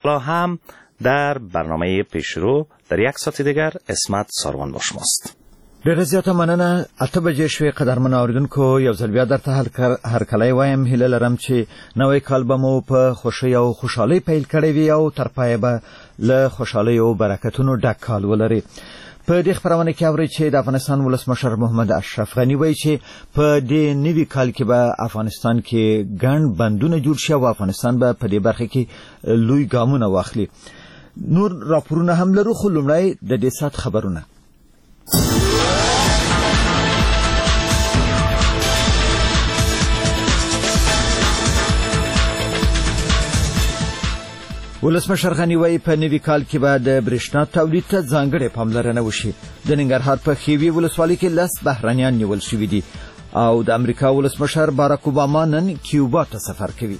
حالا هم در برنامه پیشرو در یک ساعت دیگر اسمت ساروان با شماست. ډېره زیاته مننه. 8 بجې شوې قدرمن اوریدونکو، یو ځل بیا درته هرکلی وایم. هیله لرم چې نوی کال به مو په خوښۍ او خوشحالۍ پیل کړی وي او تر پایه به له خوشحالۍ او برکتونو ډک کال ولري. په دې خبرونه کې اوري چې د افغانستان ولسمشر محمد اشرف غني وایي چې په دې نوي کال کې به افغانستان کې ګڼ بندونه جوړ شي او افغانستان به په دې برخه کې لوی ګامونه واخلي. نور راپورونه هم لرو، خو لومړی د دې سات خبرونه. ولسمشر غني وایي په نوي کال کې به د برېښنا تولید ته ځانګړې پاملرنه وشي. د ننګرهار په خیوي ولسوالۍ کې 10 بهرنیان نیول شوي دي او د امریکا ولسمشر باراک اوباما نن کیوبا ته سفر کوي.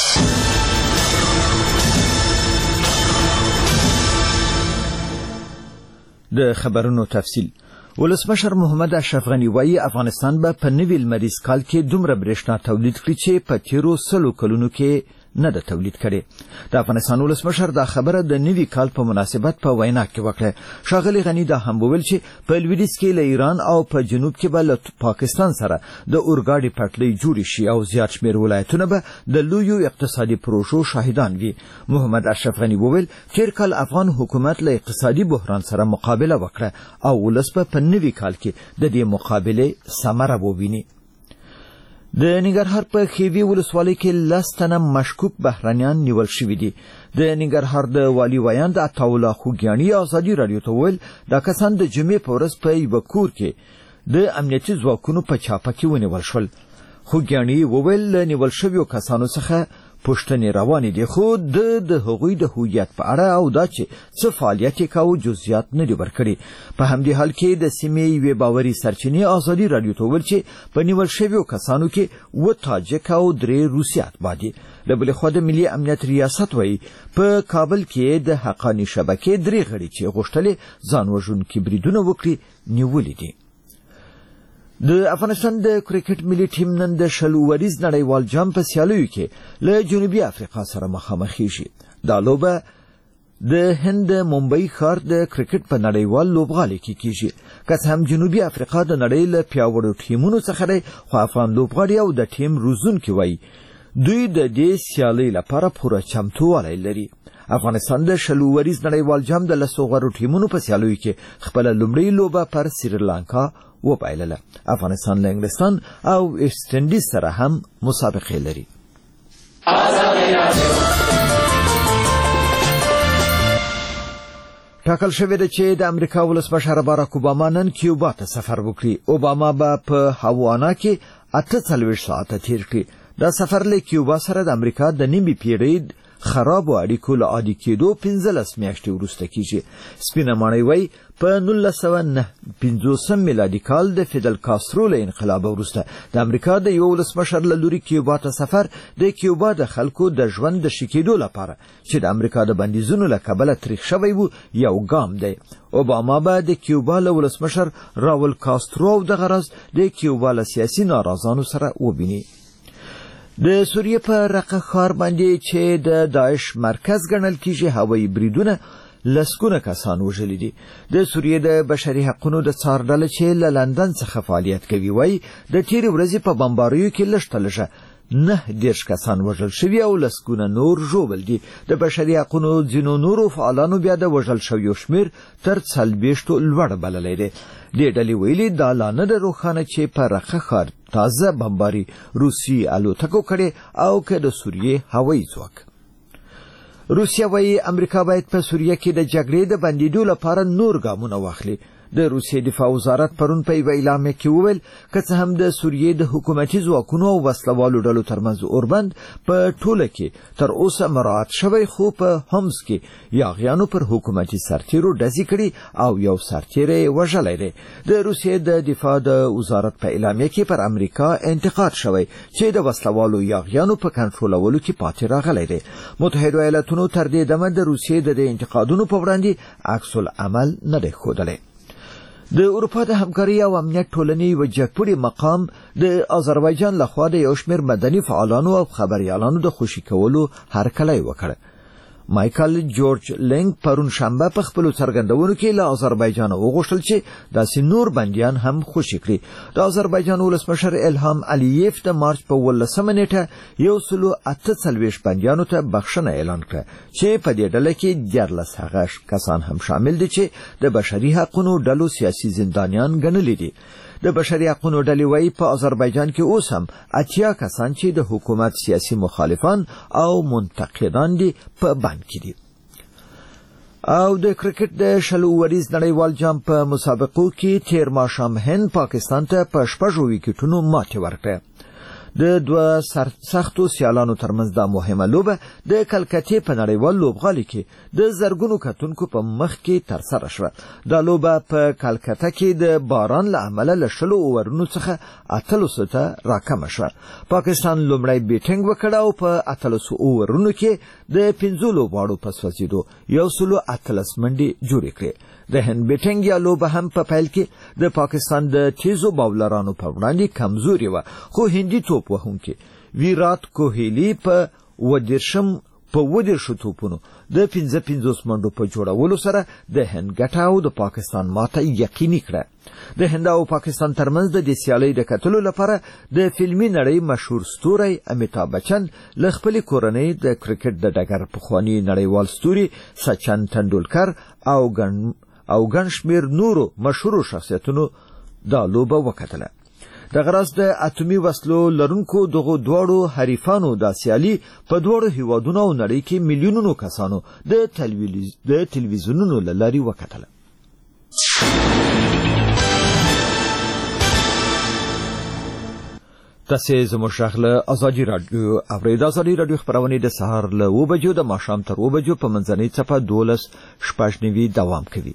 د خبرونو تفصیل. ولسمشر محمد اشرف غني وایي افغانستان به په نوي لمریز کال کې دومره برېښنا تولید کړي چې په تیرو 100 کلونو کې نه د تولید کړي. د افغانستان ولسمشر دا خبره د نوي کال په مناسبت په وینا کې وکړه. ښاغلي غني دا هم وویل چې په لویدیځ کې له ایران او په جنوب کې به له پاکستان سره د اورګاډي پټلۍ جوړې شي او زیات شمېر ولایتونه به د لویو اقتصادي پروژو شاهدان وي. محمد اشرف غني وویل تیر کال افغان حکومت له اقتصادي بحران سره مقابله وکړه او ولس په نوي کال کې د دې مقابله ثمره وویني. د ننګرهار په خیوي ولسوالۍ کې 10 تنه مشکوک بهرنیان نیول شوي دي. د ننګرهار د والي ویاند عطاالله خوګیاني ازادي رادیو ته وویل دا کسان د جمعې په ورځ په یوه کور کې د امنیتي ځواکونو په چاپه کې ونیول شول. خوګیاني وویل له نیول شویو کسانو څخه پوښتنې روانې دي، خو د هغوی د هویت په اړه او دا چې څه فعالیت یې کاوه جزئیات نه دي ورکړي. په همدې حال کې د سیمې یوې باوري سرچینې ازادي رادیو ته وویل چې په نیول شویو کسانو کې 2 تاجک او 3 روسي اتباع دي. له بلې خوا د ملي امنیت ریاست وایي په کابل کې د حقاني شبکې 3 غړي چې غوښتلې ځان وژونکي بریدونه وکړي نیولې دي. د افغانستان د کرکټ ملي ټیم نن د 20 وریز نړیوال جام په سیالیو کې له جنوبي افریقا سره مخامخ کیږي. دا لوبه د هند ممبئی ښار د کرکټ په نړیوال لوبغالي کې کیږي. که څه هم جنوبي افریقا د نړۍ له پیاوړو ټیمونو څخه دی، خو افغان لوبغاړي او د ټیم روزونکي وایي دوی د دې سیالۍ لپاره پوره چمتووالی لري. افغانستان د 20 وریز نړیوال جام د 10 غوړو ټیمونو په سیالیو کې خپله لومړۍ لوبه پر سریلانکا وبایلله. افغانستان له انګلستان او ایسټ انډیز سره هم مسابقې لري. ټاکل شوې ده چې د امریکا ولسمشر باراک اوباما نن کیوبا ته سفر وکړي. اوباما به په هاوانا کې 48 ساعته تیر کړي. دا سفر له کیوبا سره د امریکا د نیمې پیړۍ خرابو اړیکو له عادي کېدو 15 میاشتې وروسته کیږي. سپینه ماڼۍ وایي په 1950 میلادي کال د فیدل کاسترو له انقلاب وروسته د امریکا د یو ولسمشر له لوري کیوبا ته سفر د کیوبا د خلکو د ژوند د ښه کېدو لپاره چې د امریکا د بندیزونو له کبله تریخ شوی و یو ګام دی. اوباما به د کیوبا له ولسمشر راول کاسترو دغه راز د کیوبا له سیاسي ناراضانو سره وبیني. د سوریې په رقه ښار باندې چې د داعش مرکز ګڼل کیږي هوایي بریدونه لسګونه کسان وژلي دي. د سوریې د بشري حقونو د څار ډله چې له لندن څخه فعالیت کوي وایي د تیرې ورځې په بمباریو کې لږ تر لږه 9 کسان وژل شوي او لسګونه نور ژوبل دي. د بشري حقونو ځینو نورو فعالانو بیا د وژل شویو شمېر تر 40 لوړ بللی دی. دې ډلې ویلي دا لا نه ده روښانه چې په رقه ښار تازه بمباري روسي الوتکو کړې او که د سوریې هوایي ځواک. روسیه وایي امریکا باید په سوریه کې د جګړې د بندیدو لپاره نور ګامونه واخلي. د روسیې دفاع وزارت پرون په یوه اعلامیه کې وویل که څه هم د سوریې د حکومتي ځواکونو او وسلوالو ډلو ترمنځ اوربند په ټوله کې تر اوسه مراعات شوی، خو په حمص کې یاغیانو پر حکومتي سرتیرو ډزې کړي او یو سرتیری وژلی دی. د روسیې د دفاع د وزارت په اعلامیه کې پر امریکا انتقاد شوی چې د وسلوالو یاغیانو په کنټرولولو کې پاتې راغلی دی. متحده ایالاتونو تر دې دمه د روسیې د انتقادونو په وړاندې عکس العمل نه دی ښودلی. د اروپا د همکاري او امنیت ټولنې یو جګپوړي مقام د آذربایجان لخوا د یو شمېر مدني فعالانو او خبریالانو د خوشي کولو هرکلی وکړ. مایکل جورج لنګ پرون شنبه په خپلو څرګندونو کې له آذربایجان وغوښتل چې داسې نور بندیان هم خوشي کړي. د آذربایجان ولسمشر الهام علییف د مارچ په 18 نیټه 148 بندیانو ته بخښنه اعلان کړه چې په دې ډله کې 14 هغه کسان هم شامل دي چې د بشري حقوقو ډلو سیاسي زندانیان ګڼلي دي. د بشري حقوقو ډلې وايي په آذربایجان کې اوس هم 80 کسان چې د حکومت سیاسي مخالفان او منتقدان دي په بند کې دي. او د کرکټ د 20 اوریز نړیوال جام په مسابقو کې تیر ماښام هند پاکستان ته په 6 ویکټونو ماتې ورکړه. د دوه سختو سیالانو ترمنځ دا مهمه لوبه د کلکتې په نړیوال لوبغالي کې د زرګونو کتونکو په مخ کې ترسره شوه. دا لوبه په کلکته کې د باران له امله له 10 اوورونو څخه 8 ته راکمه شوه. پاکستان لومړی بیټینګ وکړ او په 8 اوورونو کې د 15 لوبغاړو په سوځېدو 118 منډې جوړې کړې. د هند بیټینګ یا لوبه هم په پیل کې د پاکستان د تیزو باولرانو په وړاندې کمزوري وه، خو هندي توپ وهونکي ویرات کوهلی په 10 توپونو د 55 منډو په جوړولو سره د هند ګټه او د پاکستان ماته یقیني کړه. د هند او پاکستان ترمنځ د دې سیالۍ د کتلو لپاره د فلمي نړۍ مشهور ستوری امیتاب بچن له خپلې کورنۍ د کرکټ د ډګر پخوانی نړیوال ستوري سچن تندولکر او ګڼ شمېر نورو مشهورو شخصیتونو دا لوبه وکتله. د غرض د اتومي وسلو لرونکو دغه دواړو حریفانو د سیالي په دواړو هیوادونو او نړۍ کې میلیونونو کسانو د تلویزیونونو له لارې وکتله. تاسې زموږ غږ له ازادي راډیو اورئ. د ازادي راډیو خپرونې د سهار له 7 بجو د ماښام تر 7 بجو په منځنۍ څپه 12:90 دوام کوي.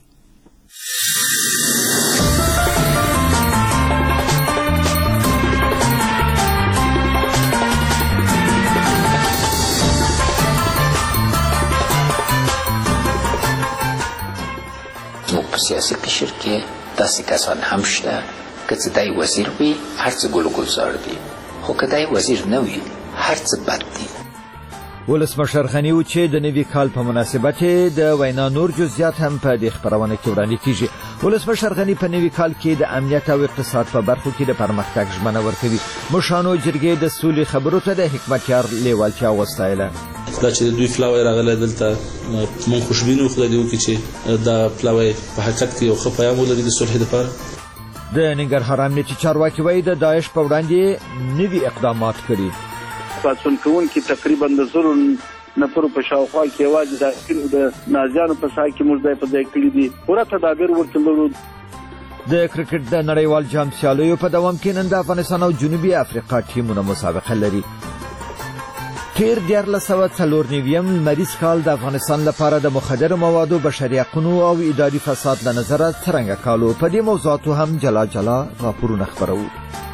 سیاسی قشر کې داسې کسان هم شته که څه دای وزیر وي هر څه ګل ګلزار دي، خو که دای وزیر نه وي هر څه بد دي. ولسمشر غني و چې د نوي کال په مناسبت د وینا نور جزئیات هم په دې خبرونه کې وړاندې کیږي. ولسمشر غني په نوي کال کې د امنیت او اقتصاد په برخو کې د پرمختګ ژمنه ورکوي. مشانو جرګې د سولې خبرو ته د حکمتیار لیوالتیا وستایله. دا چې دوی فلاوی راغله دلته مونږ خوشبینو خدای دې وکړي چې دا فلاوی په حقیقت کې یو ښه پیغام ولري د صلح لپاره. د ننګرهار امنیتي چارواکي وایي د داعش په وړاندې نوي اقدامات کړي. پاڅون کوونکي تقریبا د 100 نفرو په شاوخوا کې یوازې د نازیانو په سا کې موږ په ځای کړي دي. پوره تدابیر ورته لرو. د کرکټ د نړیوال جام سیالیو په دوام کې نن د افغانستان او جنوبي افریقا ټیمونه مسابقه لري. تیر 1494 لمریز کال د افغانستان لپاره د مخدر موادو، بشري حقوقو او اداري فساد له نظره څرنګه کالو په دې موضوعاتو هم جلا راپورونه خپرو.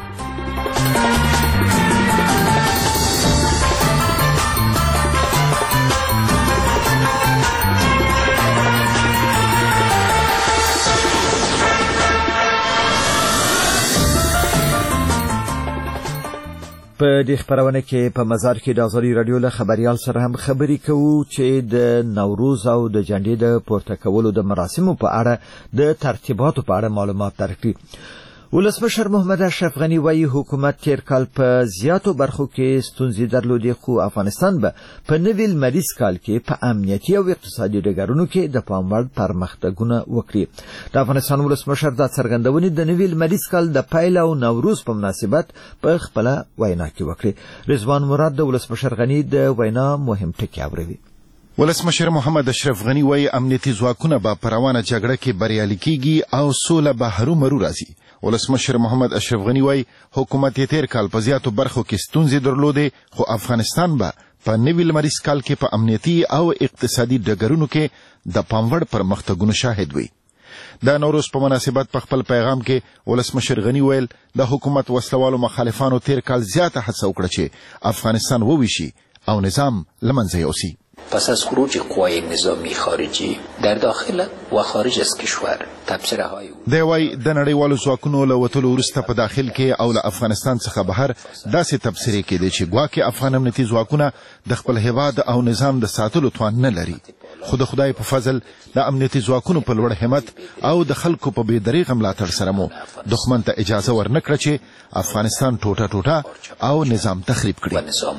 په دې خبرونه کې په مزار کې د ازادي راډیو له خبريال سره هم خبرې کوو چې د نوروز او د جنډې د پورته کولو د مراسمو په اړه د ترتیباتو په اړه معلومات درکړي. ولسمشر محمد اشرف غني وایي حکومت تیر کال په زیاتو برخو کې ستونزې درلودې، خو افغانستان به په نوي لمریز کال کې په امنیتي او اقتصادي ډګرونو کې د پام وړ پرمختګونه وکړي. د افغانستان ولسمشر دا څرګندونې د نوي لمریز کال د پیل او نوروز په مناسبت په خپل وینا کې وکړي. رضوان مراد د ولسمشر غني د وینا مهم ټکي اوروي. ولسمشر محمد اشرف غني وایي امنیتي ځواکونه به په روانه جګړه کې بریالي کیږي او سوله به هرومرو راځي. ولسمشر محمد اشرف غني وایي حکومت یې تیر کال په زیاتو برخو کې ستونزې درلودې، خو افغانستان به په نوي لمریز کال کې په امنیتي او اقتصادي ډګرونو کې د پام وړ پرمختګونو شاهد وي. د نوروز په مناسبت په خپل پیغام کې ولسمشر غني ویل د حکومت وسلوالو مخالفانو تیر کال زیاته هڅه وکړه چې افغانستان وویشي او نظام له منځه یوسي. پس از خروج قوای نظامی خارجی در داخل و خارج از کشور تبصره های دی وای د نړیوالو ځواکونو له وتلو وروسته په داخل کې او له افغانستان څخه بهر داسې تبصرې کېدې چې ګواکې افغان امنیتي ځواکونه د خپل هیواد او نظام د ساتلو توان نه لري، خو د خدای په فضل د امنیتي ځواکونو په لوړ همت او د خلکو په بې دریغه ملاتړ سره مو دښمن ته اجازه ورنکړه چې افغانستان ټوټه ټوټه او نظام تخریب کړي.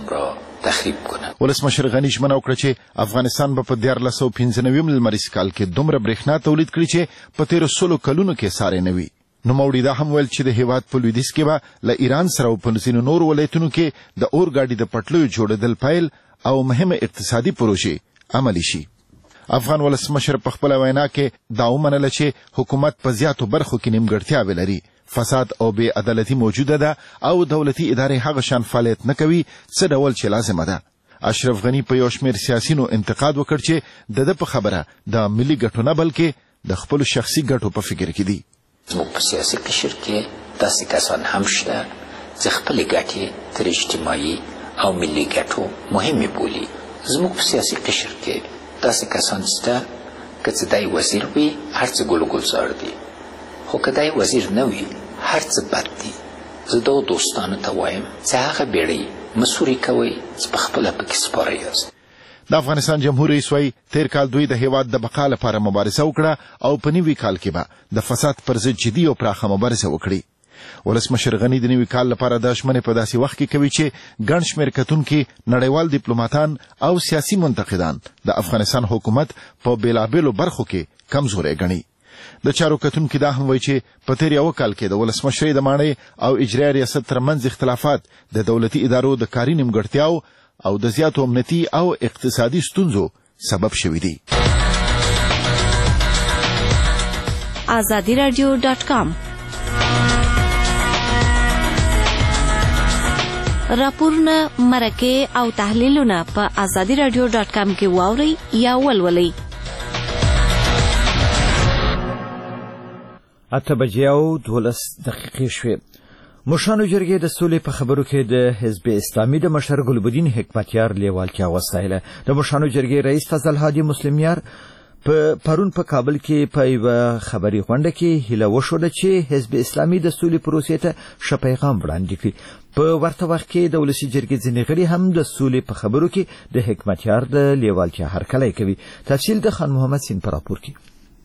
ولسمشر غني ژمنه وکړه چې افغانستان به په 1495 لمریز کال کې دومره برېښنا تولید کړي چې په تېرو 100 کلونو کې ساری نه وي. نوموړي دا هم ویل چې د هیواد په لویدیځ کې به له ایران سره او په ځینو نورو ولایتونو کې د اورګاډي د پټلیو جوړېدل پیل او مهمه اقتصادي پروژې عملي شي. افغان ولسمشر په خپله وینا کې دا ومنله چې حکومت په زیاتو برخو کې نیمګړتیاوې لري، فساد او بې عدالتي موجوده ده او دولتي ادارې هغه شان فعالیت نه کوي څه ډول چې لازمه ده. اشرف غني په یو شمېر سیاسینو انتقاد وکړ چې د ده په خبره د ملي ګټو نه بلکې د خپلو شخصي ګټو په فکر کې دي. زموږ په سیاسي قشر کې داسې کسان هم شته چې خپلې ګټې تر اجتماعي او ملي ګټو مهمې بولي. زموږ په سیاسي قشر کې داسې کسان شته که څه دی وزیر وي هر څه ګل و ګلزار دي، خو که دی وزیر نه وي هر څه بد دي. زه دغو دوستانو ته وایم چې هغه بیړۍ مسوري کوئ چې پخپله پکې سپاره یاست. د افغانستان جمهور رئیس وایي تیر کال دوی د هیواد د بقا لپاره مبارزه وکړه او په نوي کال کې به د فساد پر ضد جدي او پراخه مبارزه وکړي. ولسمشر غني د نوي کال لپاره دا ژمنې په داسې وخت کې کوي چې ګڼ شمېر کتونکي نړیوال ډیپلوماتان او سیاسي منتقدان د افغانستان حکومت په بېلابېلو برخو کې کمزوری ګڼي. د چارو کتونکي دا هم وایي چې په تیر یو کال کې د ولسمشرۍ د ماڼۍ او اجرایي ریاست ترمنځ اختلافات د دولتي ادارو د کاري نیمګړتیاو او د زیاتو امنیتي او اقتصادي ستونزو سبب شوي دي. azadiradio.com راپورونه، مرکې او تحلیلونه په azadiradio.com کې واورئ یا ولولئ. 8:12 شوې. مشرانو جرګې د سولې په خبرو کې د حزب اسلامي د مشر ګلبدین حکمتیار لیوالتیا وستایله. د مشرانو جرګې رئیس فضل هادي مسلمیار پرون په کابل کې په یوه خبري غونډه کې هیله وښوده چې حزب اسلامي د سولې پروسې ته ښه پیغام وړاندې کړي. په ورته وخت کې د ولسي جرګې ځینې غړي هم د سولې په خبرو کې د حکمتیار د لیوالتیا هرکلی کوي. تفصیل د خان محمد سین په راپور کې.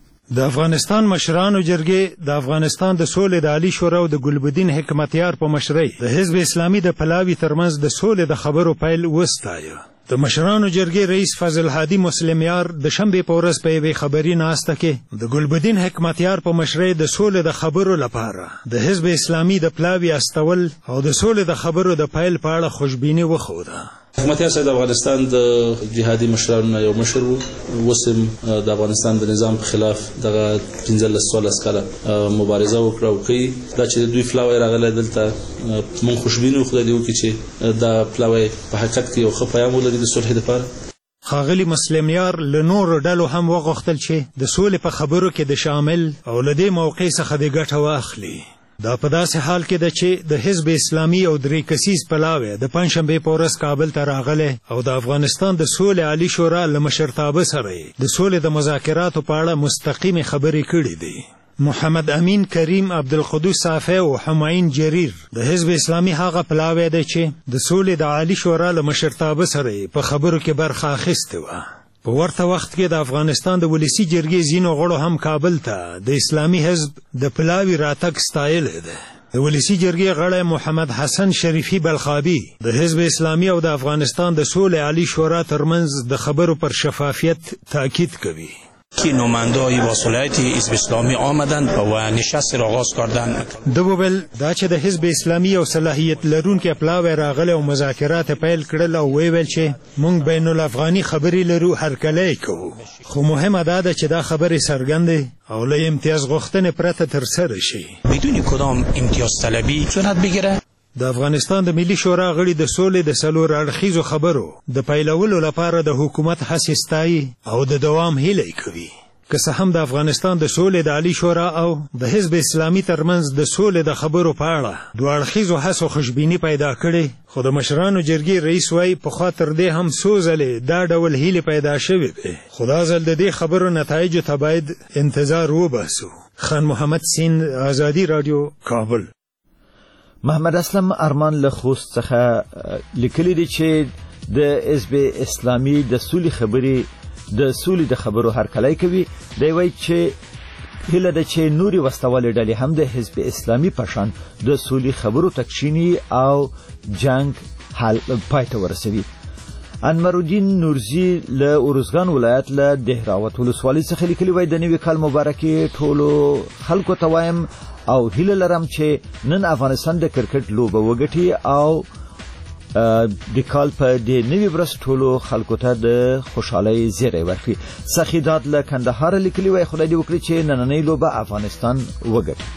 د افغانستان مشرانو جرګې د افغانستان د سولې د عالی شورا او د ګلبدین حکمتیار په مشرۍ د حزب اسلامي د پلاوي ترمنځ د سولې د خبرو پیل وستایه. د مشرانو جرګې رئیس فضل هادي مسلمیار د شنبې په ورځ په یوې خبري ناسته کې د ګلبدین حکمتیار په مشرۍ د سولې د خبرو لپاره د حزب اسلامي د پلاوي استول او د سولې د خبرو د پیل په اړه خوشبیني وښوده. حکمتیار صاحب د افغانستان د جهادي مشرانو یو مشر و، اوس هم د افغانستان د نظام په خلاف دغه 15-16 کاله مبارزه وکړه او کوي. دا چې دوی پلاوی راغلی دلته موږ خوشبین یو، خدای دې وکړي چې دا پلاوی په حقیقت کې یو ښه پیام ولري د صلح لپاره. ښاغلي مسلمیار له نورو ډلو هم وغوښتل چې د سولې په خبرو کې د شامل او له دې موقع څخه د ګټه واخلي. دا په داسې حال کې ده چې د حزب اسلامي او درې کسیز پلاوی د پنجشنبې په ورځ کابل ته راغلی او د افغانستان د سولې عالی شورا له مشرتابه سره د سولې د مذاکراتو په اړه مستقیمې خبرې کړې دي. محمد امین کریم، عبدالقدوس صافی او حماین جریر د حزب اسلامي هغه پلاوی دی چې د سولې د عالی شورا له مشرتابه سره په خبرو کې برخه اخیستې وه. په ورته وخت کې د افغانستان د ولسي جرګې ځینو غړو هم کابل ته د اسلامي حزب د پلاوي راتګ ستایلی دی. د ولسي جرګې غړی محمد حسن شریفي بلخابي د حزب اسلامي او د افغانستان د سولې عالی شورا ترمنځ د خبرو پر شفافیت تاکید کوي. که نماینده‌های با صلاحیت حزب اسلامی آمدند و نشست را آغاز کردند. د وویل دا چې د حزب اسلامي او صلاحیت لرونکي پلاوی راغلی او مذاکرات پیل کړل او ویل چې موږ بین الافغاني خبرې لرو هرکلی کوو، خو مهمه دا ده چې دا خبرې څرګندې او له امتیاز غوښتنې پرته ترسره شي. بدون کدام امتیاز طلبی صورت بگیره. د افغانستان د ملي شورا غړي د سولې د څلور اړخیزو خبرو د پیلولو لپاره د حکومت هڅې ستایي او د دوام هیله کوي. که څه هم د افغانستان د سولې د عالی شورا او د حزب اسلامي ترمنځ د سولې د خبرو په اړه دوه اړخیزو هڅو خوشبیني پیدا کړې، خو د مشرانو جرګې رئیس وایي پخوا تر دې هم څو ځلې دا ډول هیلې پیدا شوې دي، خو دا ځل د دې خبرو نتایجو ته باید انتظار وباسو. خان محمد سین، آزادي راډیو، کابل. محمد اسلم ارمان له خوست څخه لیکلي دي چې د حزب اسلامي د سولې د خبرو هرکلی کوي. دی وایي چې هیله ده چې نوري وسلوالې ډلې هم د حزب اسلامي په شان د سولې خبرو تکشینی او جنگ حل پای ته ورسوي. انورالدین نورزی له اروزګان ولایت له دهراوت ولسوالۍ څخه لیکلي وایي د نوي کال مبارکي ټولو خلکو ته وایم او هیله لرم چې نن افغانستان د کرکټ لوبه وګټي او د کال په د نوي ورځ ټولو خلکو ته د خوشحالۍ زیری ورکړي. سخیداد له کندهار لیکلي وایي خدای دې وکړي چې نننۍ لوبه افغانستان وګټي.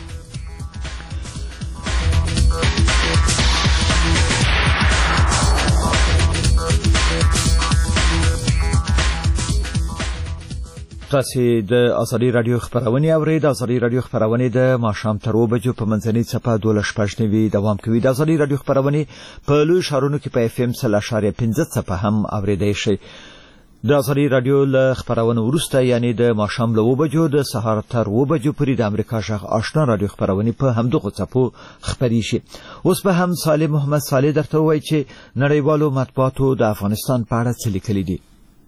تاسو د آزادي رادیو خبرونه اورئ. د آزادي رادیو خبرونه د ماښام تر 2 بجو په منځنۍ څپه 12:15 دوام کوي. د آزادي رادیو خبرونه په لوی شهرونو کې په FM 0.5 څپه هم اوریدای شي. د آزادي رادیو له خبرونه ورسته یعنی د ماښام له 2 بجو د سهار تر 2 بجو پورې د امریکا شغ آشنا رادیو خبرونه په همدغه څپو خبري شي. اوس به هم صالح محمد صالح درته وایي چې نړیوالو مطبوعاتو د افغانستان په اړه څه لیکلي دي.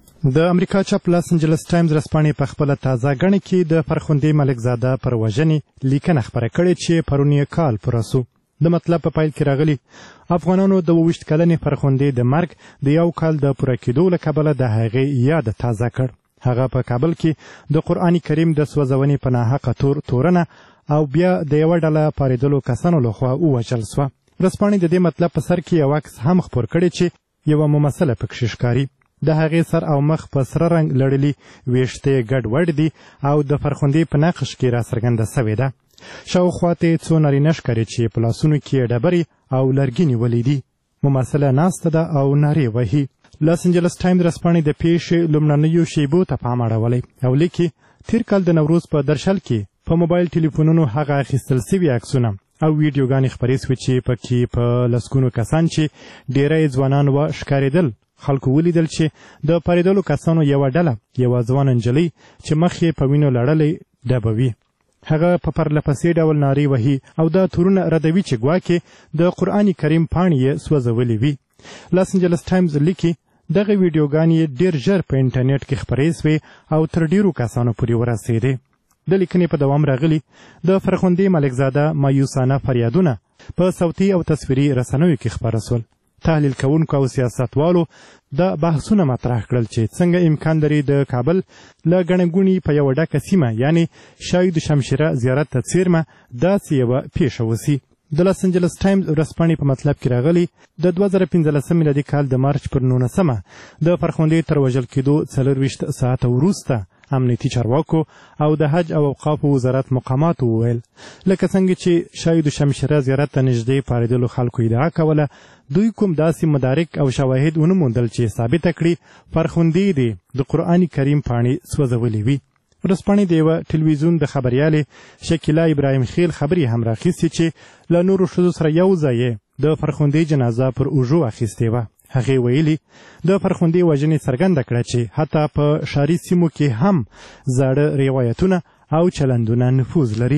د امریکا چاپ لاس انجلس ټایمز رسپانې په خپل تازه غڼه کې د فرخندې ملک زاده پر وژنې لیکنه خبره کړې چې پرونی کال پرسو. د مطلب په پایل کې راغلي افغانانو د 22 کلنې فرخندې د مرګ د یو کال د پوره کېدو له کبله د هغې یاد تازه کړ. هغه په کابل کې د قرآن کریم د سوځونې په ناحقه تورنه او بیا د یوه ډله پارېدلو کسانو لخوا ووژل سوه. رسپانې د دې مطلب په سر کې یو عکس هم خپور کړی چې یوه ممثله پکښې ښکاري. د هغې سر او مخ په سره رنګ لړلي، ویښته ګډ وډ دي او د فرخندې په نقش کې راڅرګنده سوې ده. شاوخوا ته څو نارینه ښکاري چې په لاسونو کې ډبرې او لرګي نیولي دي. ممثله ناسته ده او نارې وهي. لاس انجلس ټایمز رسپانې د پیښې لومړنیو شیبو ته پام اړولی او لیکي تیر کال د نوروز په درشل کې په موبایل ټلیفونونو هغه اخیستل سوي عکسونه او ویډیوګانې خپرې سوې چې پکې په لسګونو کسان چې ډیری ځوانان و ښکارېدل. خلکو ولیدل چې د پارېدلو کسانو یوه ډله یوه ځوانه نجلۍ چې مخ یې په وینو لړلی ډبوي. هغه په پرلپسې ډول نارې وهي او دا تورونه ردوي چې ګواکې د قرآن کریم پاڼې یې سوځولې وي. لاس انجلس ټایمز لیکي دغه ویډیوګانې ډېر ژر په انټرنیټ کې خپرې سوې او تر ډېرو کسانو پورې ورسېدې. د لیکنې په دوام راغلي د فرخندې ملکزاده مایوسانه فریادونه په صوتي او تصویري رسنیو کې خپاره سول. تحلیل کوونکو او سیاستوالو د بحثونه مطرح کړل چې څنګه امکان لري د کابل له ګڼه په یوه ډکه سیمه یعنی شاید شمشیره زیارت ته څیرمه داسې یوه پیښه وسي. د لاس انجلس ټایمز ورځپاڼې په مطلب کې راغلي د 2015 میلادي کال د مارچ پر 19 د فرخندې تر وژل کېدو 24 ساعته وروسته امنیتي چارواکو او د حج او اوقافو وزارت مقاماتو وویل لکه څنګه چې شاید شمشیره زیارت ته نږدې پارېدلو خلکو ادعا کوله دوی کوم داسې مدارک او شواهد ونه موندل چې ثابته کړي فرخندې دې د قرآن کریم پاڼې سوځولې وي. ورځپاڼې د یوه ټلویزیون د خبریالې شکیلا ابراهیم خیل خبرې هم راخیستې چې له نورو ښځو سره یو ځای د فرخندې جنازه پر اوږو اخیستې وه. هغې ویلي د فرخندې وژنې څرګنده کړه چې حتی په ښاري سیمو کې هم زاړه روایتونه او چلندونه نفوذ لري.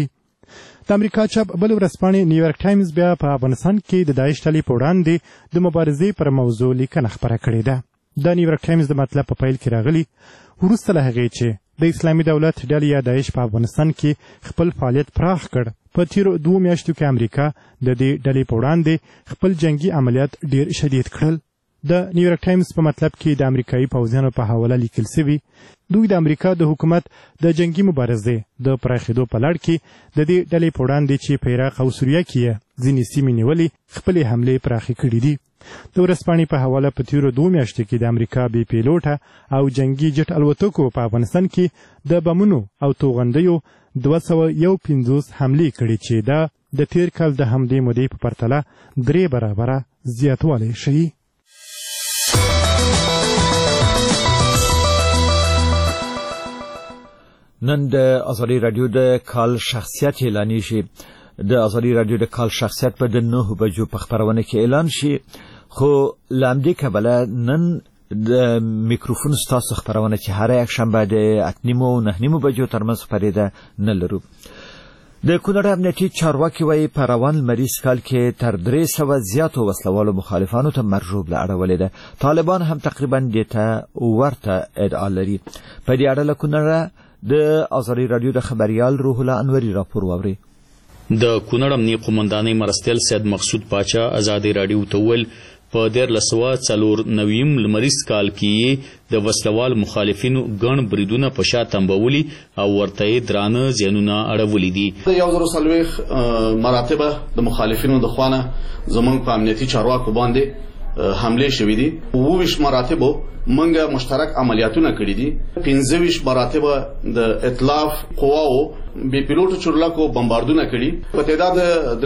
د امریکا چاپ بل ورځپاڼې نیویارک ټایمز بیا په افغانستان کې د داعش ډلې په وړاندې د مبارزې پر موضوع لیکنه خپره کړې ده. د نیویارک ټایمز د مطلب په پیل کې راغلي وروسته له هغې چې د اسلامي دولت ډلې یا داعش په افغانستان کې خپل فعالیت پراخ کړ په تیرو 2 میاشتو کې امریکا د دې ډلې په وړاندې خپل جنگي عملیات ډیر شدید کړل. د نیویارک ټایمز په مطلب کې د امریکایي پوځیانو په حواله لیکل سوي دوی د امریکا د حکومت د جنگي مبارزې د پراخېدو په لړ کې د دې ډلې په وړاندې چې په عراق او سوریه کې یې ځینې سیمې نیولې خپلې حملې پراخې کړي دي. د ورځپاڼې په حواله په تیرو 2 میاشتو کې د امریکا بې پیلوټه او جنگي جټ الوتکو په افغانستان کې د بمونو او توغندیو 251 حملې کړي چې دا د تیر کال د همدې مودې په پرتله 3 برابره زیاتوالی ښیي. نن د ازادي رادیو د کال شخصیت اعلان شي. د ازادي رادیو د کال شخصیت په 9 بجو په خبرونه کې اعلان شي، خو لامدې کبله نن د میکروفون ستاسو خبرونه چې هر یک شنبه د 8:30 بجو ترمنځ خبرېده نه لرو. د کونړ امنیتي چارواکي وايي په روان لمریز کال کې تر 300 زیاتو وسلوالو مخالفانو ته مرګ ژوبله اړولې ده. طالبان هم تقریبا دته ورته ادعا لري. په دې اړه له کونړ د ازادي رادیو د خبريال روح الله انوري راپور واوري. د کونړ امنیتي قومندانۍ مرستیال سید مقصود پاچا ازادي رادیو ته ویل په 1494 لمریز کال کې د وسلوال مخالفینو ګڼ بریدونه په شا تنبولي او ورته درانه زیانونه اړولي دي. یو ځل سلويخ مراتبه د مخالفینو د خوانه زمونږ په امنیتي چارواکو باندې حمله شوې دي. 20 مراتبو منګه مشترک عملیاتونه کړې دي. 15 مراتبه د ائتلاف قواو بي پیلوټ چورلکو بمباردونه کړي. په تعداد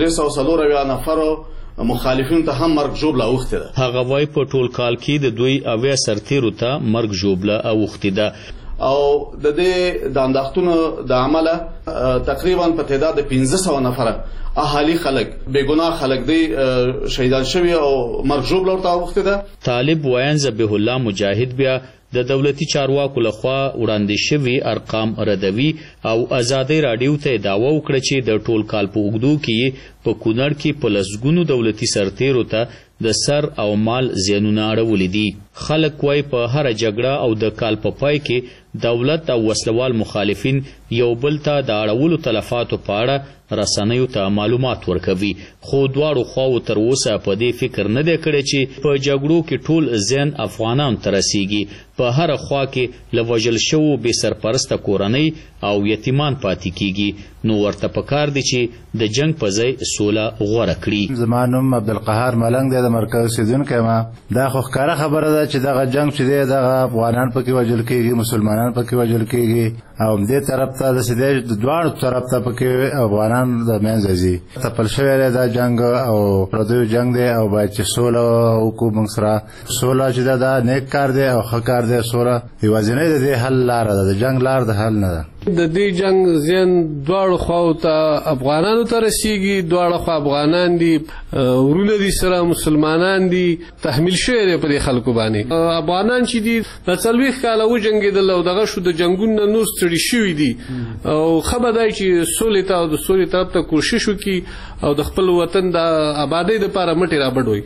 340 نفرو مخالفین ته هم مرګ ژوبله اوخته ده. هغه وای په ټول کال کې د دوی اویا سرتیرو ته مرګ ژوبله اوخته ده او د دې د انداختونو د عمله تقریبا په تعداد 1500 نفر اهالي خلک بیګناه خلک دی شهیدان شوی او مرګ ژوبله ورته اوخته ده. طالب وایان ذبیح الله مجاهد بیا د دولتي چارواکو لخوا وړاندې شوي ارقام ردوي او ازادي رادیو ته دعوه وکړه چې د ټول کال په اوږدو کې په کونړ کې په لسګونو دولتي سرتیرو ته د سر او مال زیانونه اړولي دي. خلک وای په هر جګړه او د کال په پای کې دولت او وسلوال مخالفین یو بل ته د اړولو تلفاتو په اړه رسنیو ته معلومات ورکوي، خو دواړو خواو تر اوسه په دې فکر نه دی کړی چې په جګړو کې ټول زیان افغانانو ته رسیږي. په هر خوا کې له وژل شوو بې سرپرسته کورنۍ او یتیمان پاتې کیږي. نو ورته پکار دی چې د جنگ په ځای سوله غوره کړي. زما نوم عبدالقهار ملنګ دی، د مرکز اوسیدونکی ما. دا خو ښکاره خبره ده چې دغه جنگ چې دی دغه افغانان پکې وژل کیږي، مسلمانان پکې وژل کیږي او دې طرف ته د سیدې دواړو طرف ته پکې افغانان د منځه ځي. تپل شوی دی دا جنگ او پردیو جنگ دی او باید چې سوله وکړو موږ سره. سوله چې دا نیک کار دی او ښه کار دی. سوله یوازینۍ د دې حل لاره ده، د جنگ لار د حل نه ده. د دې جنگ زیان دواړو خواو ته افغانانو ته رسیږي. دواړه خوا افغانان دي، ورونه دي سره مسلمانان دي، تحمیل شوی دی په دې خلکو باندې. افغانان چې دي د 40 کاله وجنګېدل او دغه شو د جنگونو نور ستړي شوي دي او خبر دی چې سولې ته او د سولې طرف ته کوشش وکړي او د خپل وطن د آبادۍ لپاره مټې رابډوي.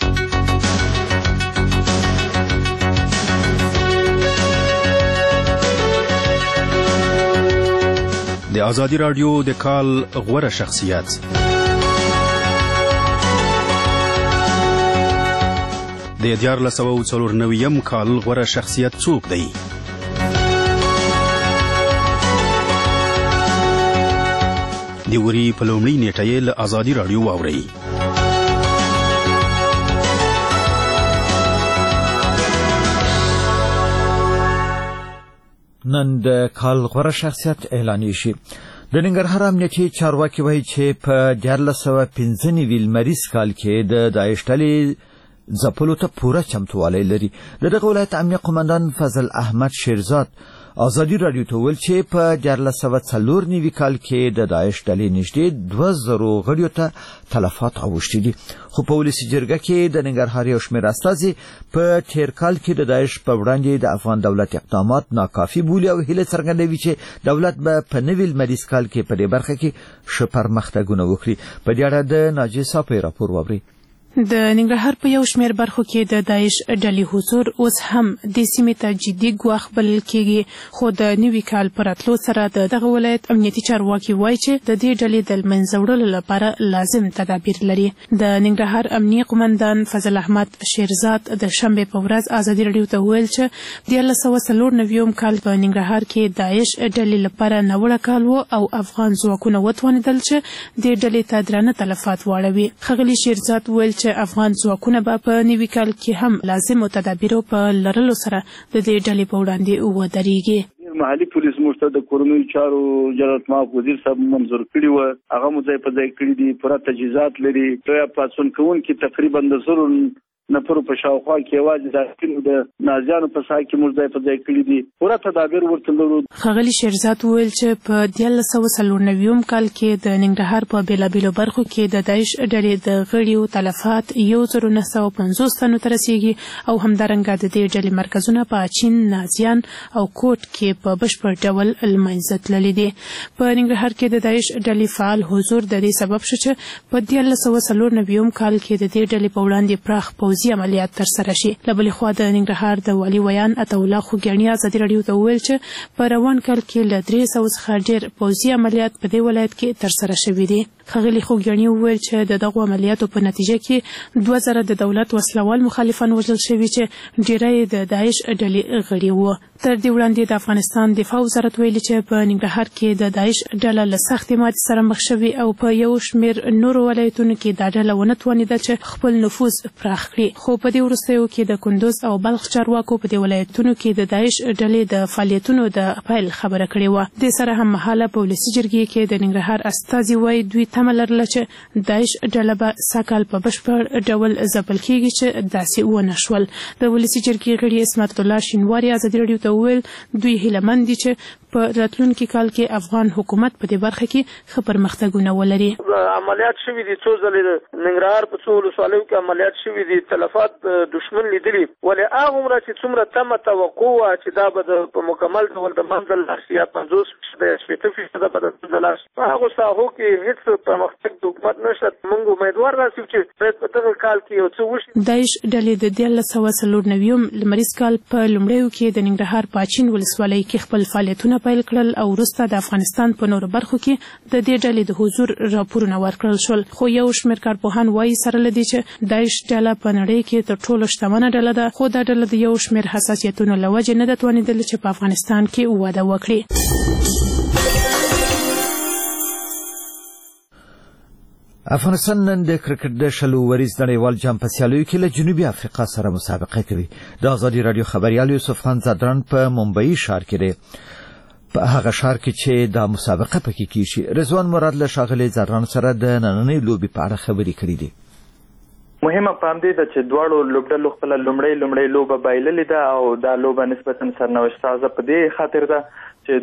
د ازادي رادیو د کال غوره شخصیت. د 1494 کال غوره شخصیت څوک دی؟ د وري په لومړۍ نیټه یې له ازادي رادیو واورئ. نن د کال غوره شخصیت اعلان شي. د ننګرهار امنیتي چارواکي وایي چې په 1495 لمریز کال کې د داعش ډلې ځپلو ته پوره چمتووالی لري. د دغه ولایت امنیه قومندان فضل احمد شیرزاد ازادي رادیو ته ویل چې په 1494 کال کې د داعش ډلې نږدې 2000 غړیو ته تلفات اوښتي دي. خو په ولسي جرګه کې د ننګرهار یو شمېر استازي په تیر کال کې د داعش په وړاندې د افغان دولت اقدامات ناکافي بولي او هیله څرګندوي چې دولت به په نوي لمریز کال کې په دې برخه کې ښه پرمختګونه وکړي. په دې اړه د ناجیه صافی راپور واورئ. د ننګرهار په یو شمېر برخو کې د داعش ډلې حضور اوس هم د سیمې ته جدي ګواښ بلل کېږي، خو د نوي کال په راتلو سره د دغه ولایت امنیتي چارواکي وایي چې د دې ډلې د له منځه وړلو لپاره لازم تدابیر لري. د ننګرهار امنیه قومندان فضل احمد شیرزاد د شنبې په ورځ ازادي رادیو ته ویل چې د 1994 کال په ننګرهار کې داعش ډلې لپاره ناوړه کال و او افغان ځواکونه وتوانېدل چې د ډلې ته درانه تلفات واړوي. ښاغلي شیرزاد ویل چې افغان ځواکونه به په نوي کال کې هم لازمو تدابیرو په لرلو سره د دې ډلې په وړاندې ودرېږي. محلي پولیس موږ د کورنیو چارو جنرال ماف وزیر صاحب منظور کړي و، هغه مو ځای په ځای کړي دي، پوره تجهیزات لري. یا پاسون کوونکي تقریبا د زرو نفرو په شاوخوا کې یوازې د عسکرو د نازیانو په ساحه کې موږ ځای په ځای کړي دي. پوره تدابیر ورته لرو. ښاغلي شیرزاد وویل چې په 1994 کال کې د ننګرهار په بېلابېلو برخو کې د داعش ډلې د غړیو تلفات 1950 تنو ته رسیږي او همدارنګه د دې ډلې مرکزونه په اچین، نازیان او کوټ کې په بشپړ ډول له منځه تللي دي. په ننګرهار کې د داعش ډلې فعال حضور د دې سبب شو چې په 1994 کال کې د دې ډلې په وړاندې پراخ پوځي عملیات ترسره شي. له بلې خوا د ننګرهار د والي ویان عطاالله خوږیاڼي ازادي راډیو ته وویل چې په روان کال کې له 300 څخه ډېر پوځي عملیات په دې ولایت کې ترسره شوي دي. ښاغلي خوږیاڼي وویل چې د دغو عملیاتو په نتیجه کې 2000 د دولت وسلوال مخالفان وژل شوي چې ډېری یې د داعش ډلې غړي وو. تر دې وړاندې د افغانستان دفاع وزارت ویلي چې په ننګرهار کې د داعش ډله له سختې ماتې سره مخ شوي او په یو شمېر نورو ولایتونو کې دا ډله ونه توانېدل چې خپل نفوذ پراخ کړي. خو په دې وروستیو کې د کندوز او بلخ چارواکو په دې ولایتونو کې د داعش ډلې د فعالیتونو د پیل خبره کړې وه. دې سره هممهاله په ولسي جرګې کې د ننګرهار استازي وایي دوی تمه لرله چې داعش ډله به سږ په بشپړ ډول ځپل کېږي چې داسې ونه شول. د ولسي جرګې غړي عصمت الله شینواري ازادي راډیو ته وویل دوی هیلهمند دي چې په راتلونکي کال کې افغان حکومت په دې برخه کې ښه پرمختګونه ولري. عملیات شوي دي څو ځلې د ننګرهار په څو ولسوالیو کې عملیات شوي دي، تلفات دشمن لیدلي، ولې هغومره چې څومره تمه توقع وه چې دا به په مکمل ډول د منځه لاړ شي یا 50% به د منځه لاړ شي، په هغو ساحو کې هېڅ پرمختګ د حکومت نشته. موږ امیدوار راسو چې باید په دغه کال کې یو څه وشي. داعش ډلې د 1994 لمریز کال په لومړیو کې د ننګرهار په اچین ولسوالۍ کې خپل فعالیتونه پیل کړل او وروسته د افغانستان په نورو برخو کې د دې ډلې د حضور راپورونه ورکړل شول. خو یو شمېر کارپوهان وایي سره له دې چې داعش ډله په نړۍ کې تر ټولو شتمنه ډله ده، خو دا ډله د یو شمېر حساسیتونو له وجې نه ده توانېدلې چې په افغانستان کې وده وکړي. افغانستان نن د کرکټ د شلو وریز نړیوال جام په سیالیو کې له جنوبي افریقا سره مسابقه کوي. د ازادي راډیو خبريال یوسف خان زادران په ممبئی ښار کې دی. په هغه ښار کې چې دا مسابقه پکې کیږي. رضوان مراد له ښاغلي زادران سره د نننۍ لوبې په اړه خبرې کړې دي. مهمه پام دی چې دواړو لوبډلو خپل لومړی لوبه بایللې ده او دا لوبه نسبتا سرنوشت سازه په دې خاطر ده چې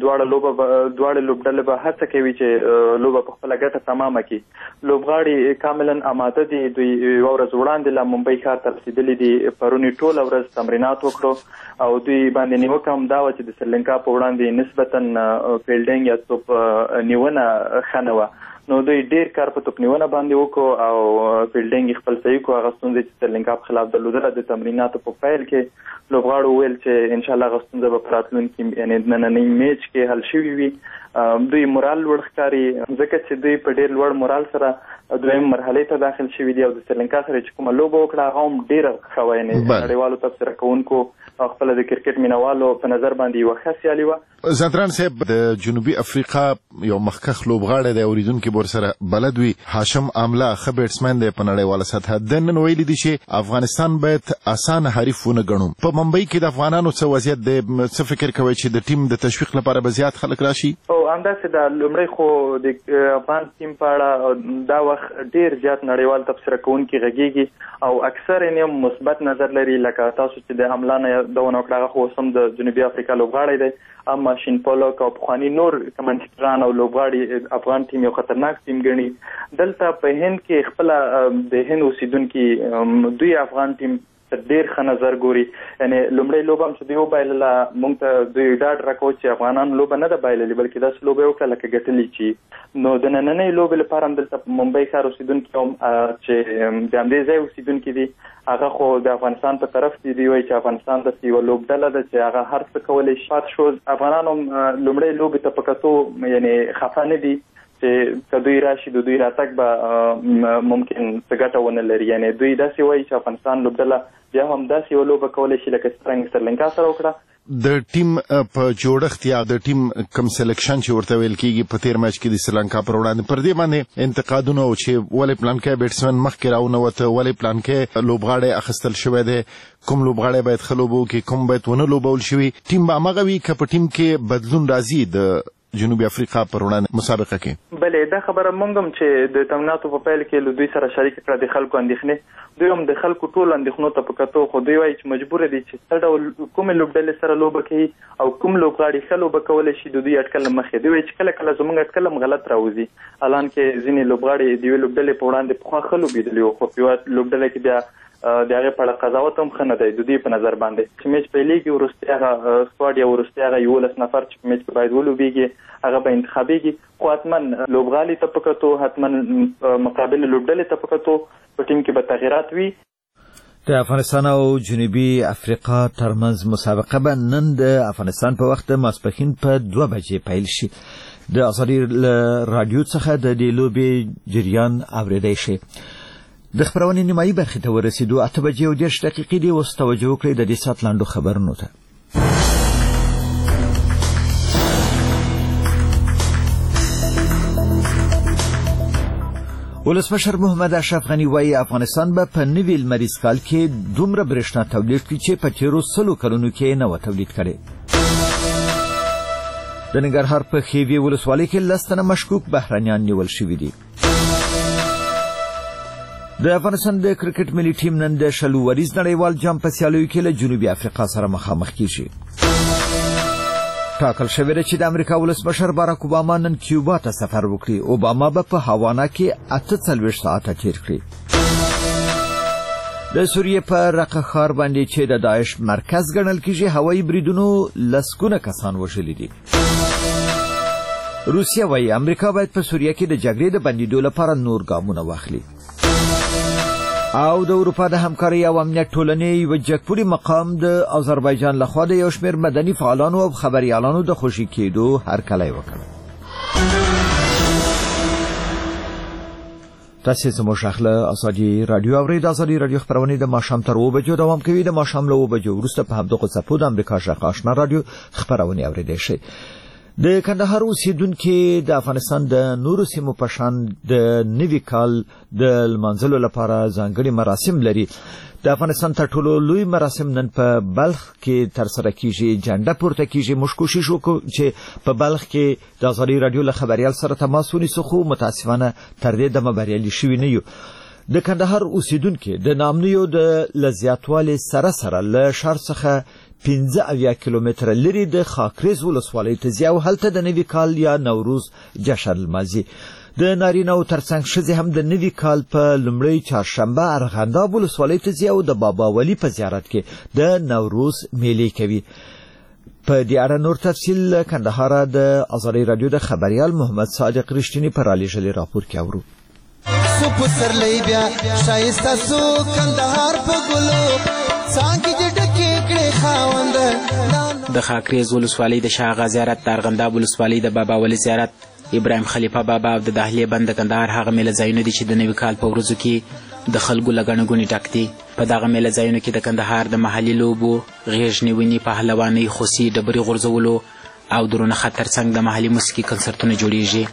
دواړه لوبډلې به هڅه کوي چې لوبه په خپله ګټه تمامه کړي. لوبغاړي کاملا آماده دي. دوی یوه ورځ وړاندې له ممبئی ښار ته رسېدلي دي. پرون یې ټوله ورځ تمرینات وکړو او دوی باندې نیوکه هم دا وه چې د سریلانکا په وړاندې نسبتا فیلډینګ یا توپ نیونه ښه نه وه، نو دوی ډیر کار په توپ نیونه باندې وکړو او فیلډینګ خپل صحیح کړو. هغه ستونزې چې سریلانکا په خلاف درلودله د تمریناتو په پیل کې لوبغاړو وویل چې انشاءالله هغه ستونزه به په راتلونکي یعنې نننۍ میچ کې حل شوي وي. دوی مورال لوړ ښکاري ځکه چې دوی په ډیر لوړ مورال سره دویم مرحلې ته داخل شوي دي او د سریلانکا سره چې کومه لوبه وکړه هغه هم ډیره ښه وه، یعنې نړیوالو تبصره کوونکو او خپل د کرکټ مینوالو په نظر باندې یوه ښه سیالي وه. زادران صاحب د جنوبي افریقا یو مخکښ لوبغاړی دی، اورېدونکي به ورسره بلد وي، هاشم املا ښه بیټسمین دی په نړیواله سطحه. د نن ویلي دي چې افغانستان باید اسانه حریف ونه ګڼو. په ممبئی کې د افغانانو څه وضعیت دی؟ څه فکر کوئ چې د ټیم د تشویق لپاره به زیات خلک راشي؟ او همداسې د لومړی خو د افغان ټیم په اړه دا وخت ډیر زیات نړیوال تبصره کوونکي غږیږي او اکثر یې مثبت نظر لري. لکه تاسو چې د املا نه یادونه وکړه هغه خو اوس هم د جنوبي افریقا لوبغاړی دی، اما شین پولک او پخواني نور کمنټیټران او لوبغاړي افغان ټیم یو خطرناک ټیم ګڼي. دلته په هند کې خپله د هند اوسیدونکي دوی افغان ټیم ډیر ښه نظر ګوري. یعنې لومړی لوبه هم چې دوی وبایلله موږ ته دوی ډاډ راکوي چې افغانان لوبه نه ده بایللې بلکې داسې لوبه یې وکړه لکه ګټلې چې. نو د نننۍ لوبې لپاره هم دلته په ممبئی ښار اوسیدونکي هم چې د همدې ځای اوسیدونکي دي هغه خو د افغانستان په طرف دي. دوی وایي چې افغانستان داسې یوه لوبډله ده چې هغه هر څه کولی شي. پاتې شو افغانان هم لومړۍ لوبې ته په کتو یعنې خفه نه دي چې که دوی راشي د دوی راتګ به ممکن څه ګټه ونه لري. یعنې دوی داسې وایي چې افغانستان لوبډله بیا هم داسې یو لوبه کولی شي لکه څرنګه سریلانکا سره وکړه. د ټیم په جوړښت یا د ټیم کم سلیکشن چې ورته ویل کېږي په تیر میچ کې د سریلانکا پر وړاندې پر دې باندې انتقادونه و چې ولې پلانکی بیټسمن مخکې راونوته، ولې پلانکی لوبغاړی اخیستل شوی دی، کوم لوبغاړی باید ښه لوبه وکړي، کوم باید ونه لوبول شوي. ټیم به هماغه وي که په ټیم کې بدلون راځي د جنوبي افریقا پر وړاندې مسابقه کې. بلې دا خبره مونږ هم چې د تمناتو په پیل کې له دوی سره شریک کړه د خلکو اندېښنې، دوی هم د خلکو ټول اندېښنو ته په کتو خو دوی وایي چې مجبور دي چې څه ډول کومې لوبډلې سره لوبه کوي او کوم لوبغاړي ښه لوبه کولی شي د دوی اټکل مخې. دوی وایي چې کله کله زموږ اټکل هم غلط راوځي، الان کې ځینې لوبغاړي د یوې لوبډلې په وړاندې پخوا ښه لوبېدلي وو، خو په یوه لوبډله کې بیا د هغې په اړه قضاوت هم ښه نه دی د دوی په نظر باندې. چې میچ پیلېږي وروستی هغه سکواډ یا وروستی هغه 11 نفر چې په میچ کې باید ولوبېږي هغه به انتخابېږي، خو حتما لوبغالي ته په کتو، حتما مقابل لوبډلې ته په کتو په ټیم کې به تغییرات وي. د افغانستان او جنوبي افریقا ترمنځ مسابقه به نن د افغانستان په وخت ماسپښین په 2 بجې پیل شي. د ازادي رادیو څخه د دې لوبې جریان اورېدی شي. د خبرونې نیمایي برخې ته ورسېدو 8 بجې او 10 دقیقې دي. اوس توجه وکړئ د دې ساعت لاندو خبرونو ته. ولسمشر محمد اشرف غني وایي افغانستان به په نوي لمریز کال کې دومره برېښنا تولید کړي چې په تېرو 100 کلونو کې نه و تولید کړې. د ننګرهار په خیوي ولسوالۍ کې 10 تنه مشکوک بهرنیان نیول شوي دي. د افغانستان د کرکټ ملي ټیم نن د 20 وریز نړیوال جام په سیالیو کې له جنوبي افریقا سره مخامخ کیږي. ټاکل شوی دی چې د امریکا ولسمشر باراک اوباما نن کیوبا ته سفر وکړي. اوباما به په هاوانا کې 48 ساعته تیر کړي. د سوریې په رقه ښار باندې چې د داعش مرکز ګڼل کیږي هوایي بریدونو لسګونه کسان وژلي دي. روسیه وایي امریکا باید په سوریه کې د جګړې د بندیدو لپاره نور ګامونه واخلي. او د اروپا د همکارۍ او امنیت ټولنې یو جګپوري مقام د آذربایجان لخوا د یو شمېر مدني فعالانو او خبریالانو د خوشي کېدو هرکلی وکړ. تاسې زموږ غږ له ازادي راډیو اورئ. د ازادي راډیو خپرونې د ماښام تر 7 بجو دوام کوي. د ماښام له 7 بجو وروسته په همدغو څپو د امریکا غږ آشنا راډیو خپرونې اورېدی شئ. د کندهار اوسیدونکي د افغانستان د نورو سیمو په شان د نوي کال د لمانځلو لپاره ځانګړي مراسم لري. د افغانستان تر ټولو لوی مراسم نن په بلخ کې ترسره کیږي. جنډه پورته کیږي. موږ کوشش وکړو چې په بلخ کې د ازادي راډیو له خبریال سره تماس ونیسو، خو متاسفانه تر دې دمه بریالي شوي نه یو. د کندهار اوسیدونکي د نامنیو د لزیاتوالي سره له ښار څخه 15 کیلومتره لري د خاکریز ولسوالۍ ته ځي او هلته د نوي کال یا نوروز جشن لمانځي. د نارینه‌و ترڅنګ ښځې هم د نوي کال په لومړۍ چهارشنبه ارغنداب ولسوالۍ ته ځي او د بابا ولی په زیارت کې د نوروز میلې کوي. په دې اړه نور تفصیل کندهار د ازادي راډیو د خبریال محمد صادق رښتینی پر رالیږلي راپور کې اورو. سو پسرلی بیا شایسته سو کندهار په ګلو څانګې دې ډکې کړې خاوند. د خاکریز ولسوالۍ د شاه آغا زیارت، د ارغنداب ولسوالۍ د بابا ولی زیارت، ابراهیم خلیفه بابا او د دهلیه بند د کندهار هغه میله ځایونه دي چې د نوي کال په ورځو کې د خلکو له ګڼې ګوڼې ډک دي. په دغه میله ځایونو کې د کندهار د محلي لوبو، غیږ نیونې، پهلوانۍ، خوسي، ډبرې غورځولو او درونه خطر څنګ د محلي موسیقي کنسرتونه جوړیږي.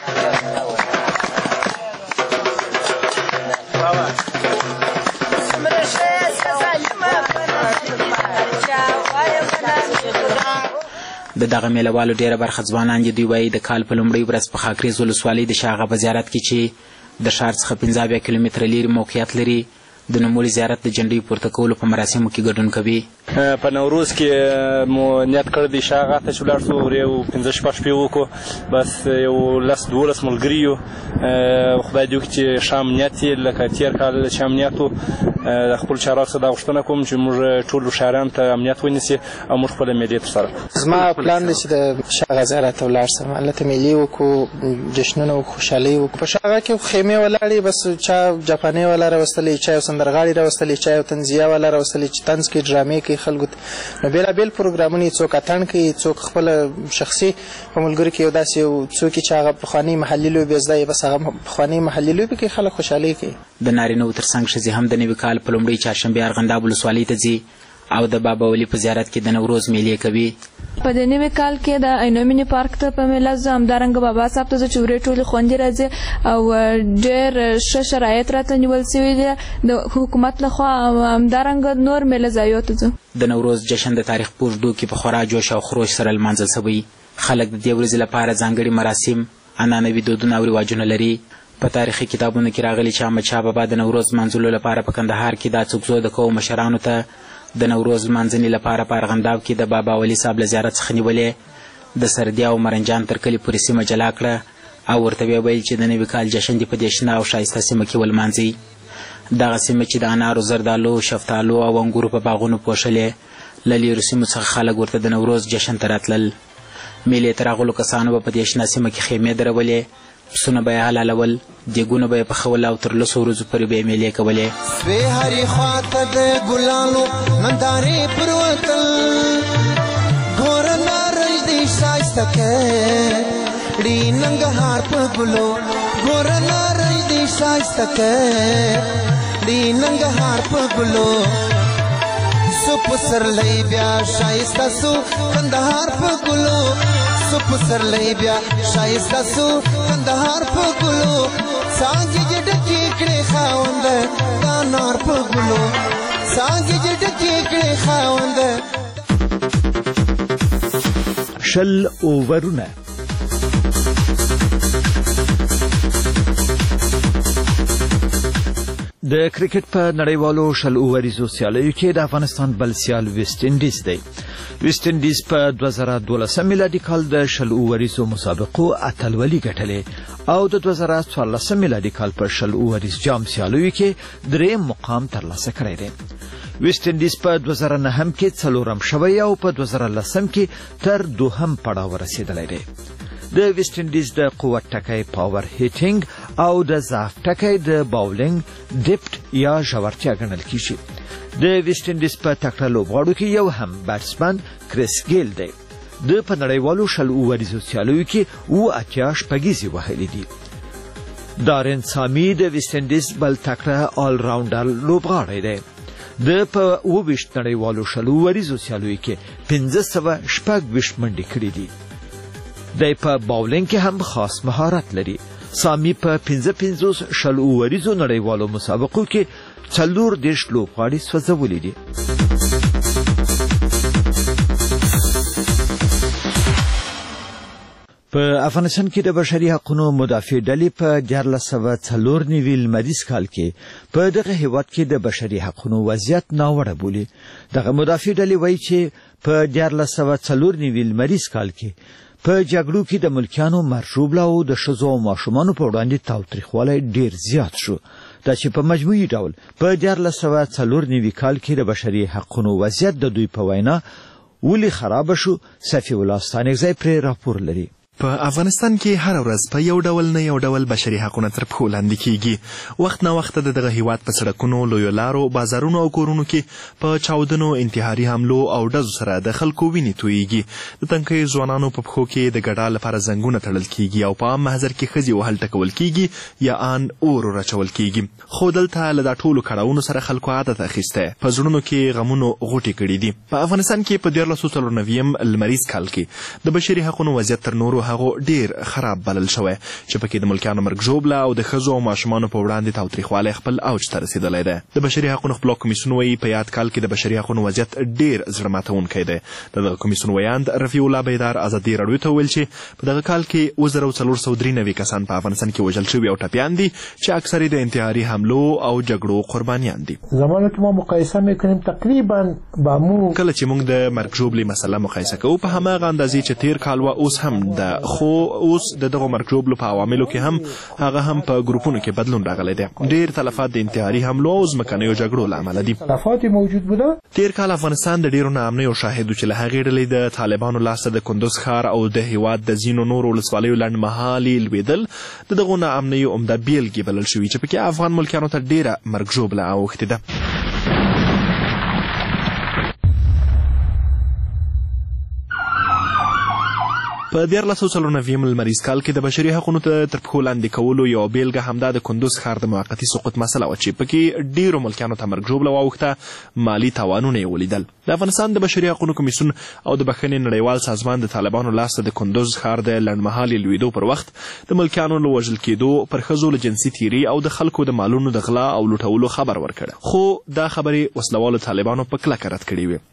د دغه میلهوالو ډیره برخه ځوانان دي. دوی وایي د کال په لومړۍ ورځ په خاکریز ولسوالۍ د شاه آغا په زیارت کې چې د ښار څخه 15 کیلومتره لرې موقعیت لري د نوموړي زیارت د جنډۍ پورته کولو په مراسمو کې ګډون کوي. په نوروز کې مو نیت کړی دی شاه آغا ته چې ولاړ شو، یو 15 شپې وکړو، بس یو 10-12 ملګري یو. خدای دې وکړي چې ښه امنیت یې لکه تېر کال چې امنیت و. د خپل چارواکو څخه دا غوښتنه کوم چې موږ ټولو ښاریانو ته امنیت ونیسي او موږ خپله میلې ترسره کړو. زما پلان دی چې د شاه آغا زیارت ته ولاړ شم، هلته میلې وکړو، جشنونه وکړو، خوشحالۍ وکړو. په شاه آغا کې خیمې ولاړې، بس چا جاپانۍ والا راوستلې، چا یو سندرغاړي راوستلې، چا یو طنزیه والا راوستلې چې طنز کوي، ډرامې کوي خلکو ته. نو بېلابېل پروګرامونه یې څوک اتڼ کوي، څوک خپله شخصي په ملګرو کې یو داسې یو څوک چې هغه پخوانۍ محلي لوبې زده یې، بس هغه پخوانۍ محلي لوبې کوي، خلک خوشحالۍ کوي. د نارینه‌و ترڅنګ ښځې هم د نوي کال په لومړۍ چهارشنبې ارغنداب ولسوالۍ ته ځي او د بابا ولی په زیارت کې د نوروز میلې کوي. په دې نوي کال کې د عینومینې پارک ته په میله ځو، همدارنګه بابا صاحب ته ځو چې ورې ټولې خوندې راځي او ډېر ښه شرایط راته نیول سوي دي د حکومت لخوا، همدارنګه نور میله ځایو ته ځو. د نوروز جشن د تاریخ په اوږدو کې په خورا جوش او خروش سره لمانځل سوی. خلک د دې ورځې لپاره ځانګړي مراسم، عنعنوي دودونه او رواجونه لري. په تاریخي کتابونو کې راغلي چې احمدشاه بابا د نوروز لمانځلو لپاره په کندهار کې دا څوکزو د قوم مشرانو ته د نوروز لمانځنې لپاره په ارغنداب کې د بابا ولي صاحب له زیارت څخه نیولې، د سردیا او مرنجان تر کلي پورې سیمه جلا کړه او ورته ویې ویل چې د نوي کال جشن دې په دې شنه او ښایسته سیمه کې ولمانځئ. دغه سیمه چې د انارو، زردالو، شفتالو او انګورو په باغونو پوښلې، له لیرو سیمو څخه خلک ورته د نوروز جشن ته راتلل. میلې ته راغلو کسانو به په دې شنه سیمه کې خیمې درولې، پسونه به یې حلالول، دیګونه به یې پخول او تر 10 ورځو پورې به یې میلې کولې. سوی هرې خواته د ګلانو نندارې پروتل، ګوره نارنج دې ښایسته کړي ننګرهار په ګلو، ګوره نارنج دې ښایسته کړي ننګرهار په ګلو، سو پسرلی بیا ښایسته سو کندهار په ګلو، سو پسرلی بیا ښایسته سو کندهار په ګلو، څانګې دې ډکې کړې خاونده د انار په ګلو، څانګې دې ډکې کړې خاونده. شل اوورونه د کرکټ په نړیوالو شل اووریزو سیالیو کې د افغانستان بل سیال ویسټ انډیز دی. ویسټ انډیز په 2012 میلادي کال د شل اووریزو مسابقو اتلولي ګټلې او د 2014 میلادي کال په شل اووریز جام سیالیو کې 3 مقام ترلاسه کړی دی. ویسټ انډیز په 2009 کې 4م شوی او په 2010 کې تر 2م پړاو رسیدلی دی. د ویسټ انډیز د قوت ټکی پاور هیټینګ او د ضعف ټکی د باولینګ ډیپټ یا ژورتیا ګڼل کیږي. د ویسټ انډیز په تکړه لوبغاړو کې یو هم بیټسمن کریس ګیل دی. د په نړیوالو شل اووریزو سیالیو کې 80 شپږیزې وهلې دي. دارین سامي د ویسټ انډیز بل تکړه آل راونډر لوبغاړی دی. د په 20 نړیوالو شل اووریزو سیالیو کې 526 منډې کړې دي. د په باولینګ کې هم خاص مهارت لري. سامي په 55 شل اووریزو نړیوالو مسابقو کې 40 لوبغاړي سوځولي دي. په افغانستان کې د بشري حقوقو مدافع ډلې په 1494 لمریز کال کې په دغه هیواد کې د بشري حقوقو وضعیت ناوړه بولي. دغه مدافع ډلې وایي چې په 1494 لمریز کال کې په جګړو کې د ملکیانو مرشوبله او د ښځو او ماشومانو په وړاندې تاوتریخوالی ډیر زیات شو. دا چې په مجموعي ډول په 1494 کال کې د بشري حقوقو وضعیت د دوی په وینا ولې خراب شو. صفي الله ستانکزی پرې راپور لري. په افغانستان کې هر ورځ په یو ډول نه یو ډول بشري حقونه تر پښو لاندې کیږي. وخت نه وخت دغه هیواد په سړکونو، لویو لارو، بازارونو او کورونو کې په چاودنو، انتحاري حملو او ډزو سره د خلکو وینې تویږي. د تنکۍ ځوانانو په پښو کې د ګډا لپاره زنګونه تړل کیږي او په عام محضر کې ښځې وهل ټکول کیږي یا ان اور راچول کیږي. خو دلته له دا ټولو کړاوونو سره خلکو عادت اخیسته، په زړونو کې غمونو غوټې کړي دي. په افغانستان کې په 1494 لمریز کال کې د بشري حقونو وضعیت تر نورو هغه ډیر خراب بلل شوی چې پکې د ملکیانو مرګ ژوبله او د ښځو او ماشومانو په وړاندې تاوتریخوالی خپل اوج ته رسېدلی دی. د بشري حقونو خپلواک کمیسیون وایي په یاد کال کې د بشري حقونو وضعیت ډیر زړه ماتونکی دی. دغه کمیسیون ویاند رفیع الله بیدار ازادي راډیو ته وویل چې په دغه کال کې 2493 کسان په افغانستان کې وژل شوي او ټپیان دي چې اکثر د انتحاري حملو او جګړو قربانیان دي. زمانو کې ما مقایسه میکنیم تقریبا با مو کله چې موږ د مرګ ژوبلې مسله مقایسه کوو په هماغه اندازې چې تیر کال و اوس هم ده، خو اوس د دغه مرګ ژوبلو په عواملو کې هم هغه هم په ګروپونو کې بدلون راغلی دی. ډیر تلفات د انتحاري حملو او ځمکنیو جګړو له امله دي. تلفات موجود بوده. تیر کال افغانستان د ډیرو ناامنیو شاهد چې له هغې ډلې د طالبانو لاسته د کندوز ښار او د هیواد د ځینو نورو ولسوالیو لنډمهالي لوېدل د دغو ناامنیو عمده بیلګې بلل شوي چې پکې افغان ملکیانو ته ډیره مرګ ژوبله اوښتې ده. په 1494 لمریز کال کې د بشري حقونو ته تر پښو لاندې کولو یوه بیلګه همدا د کندوز ښار د موقتي سقوط مسله وه چې پکې ډیرو ملکیانو ته مرګ ژوبله واوښته، مالي تاوانونه یې ولیدل. د افغانستان د بشري حقونو کمیسیون او د بخښنې نړیوال سازمان د طالبانو لاسته د کندوز ښار د لنډمهالي لوېدو پر وخت د ملکیانو له وژل کېدو، پر ښځو له جنسي تیري او د خلکو د مالونو د غلا او لوټولو خبر ورکړ. خو دا خبرې وسلوالو طالبانو په کلکه رد کړې وې.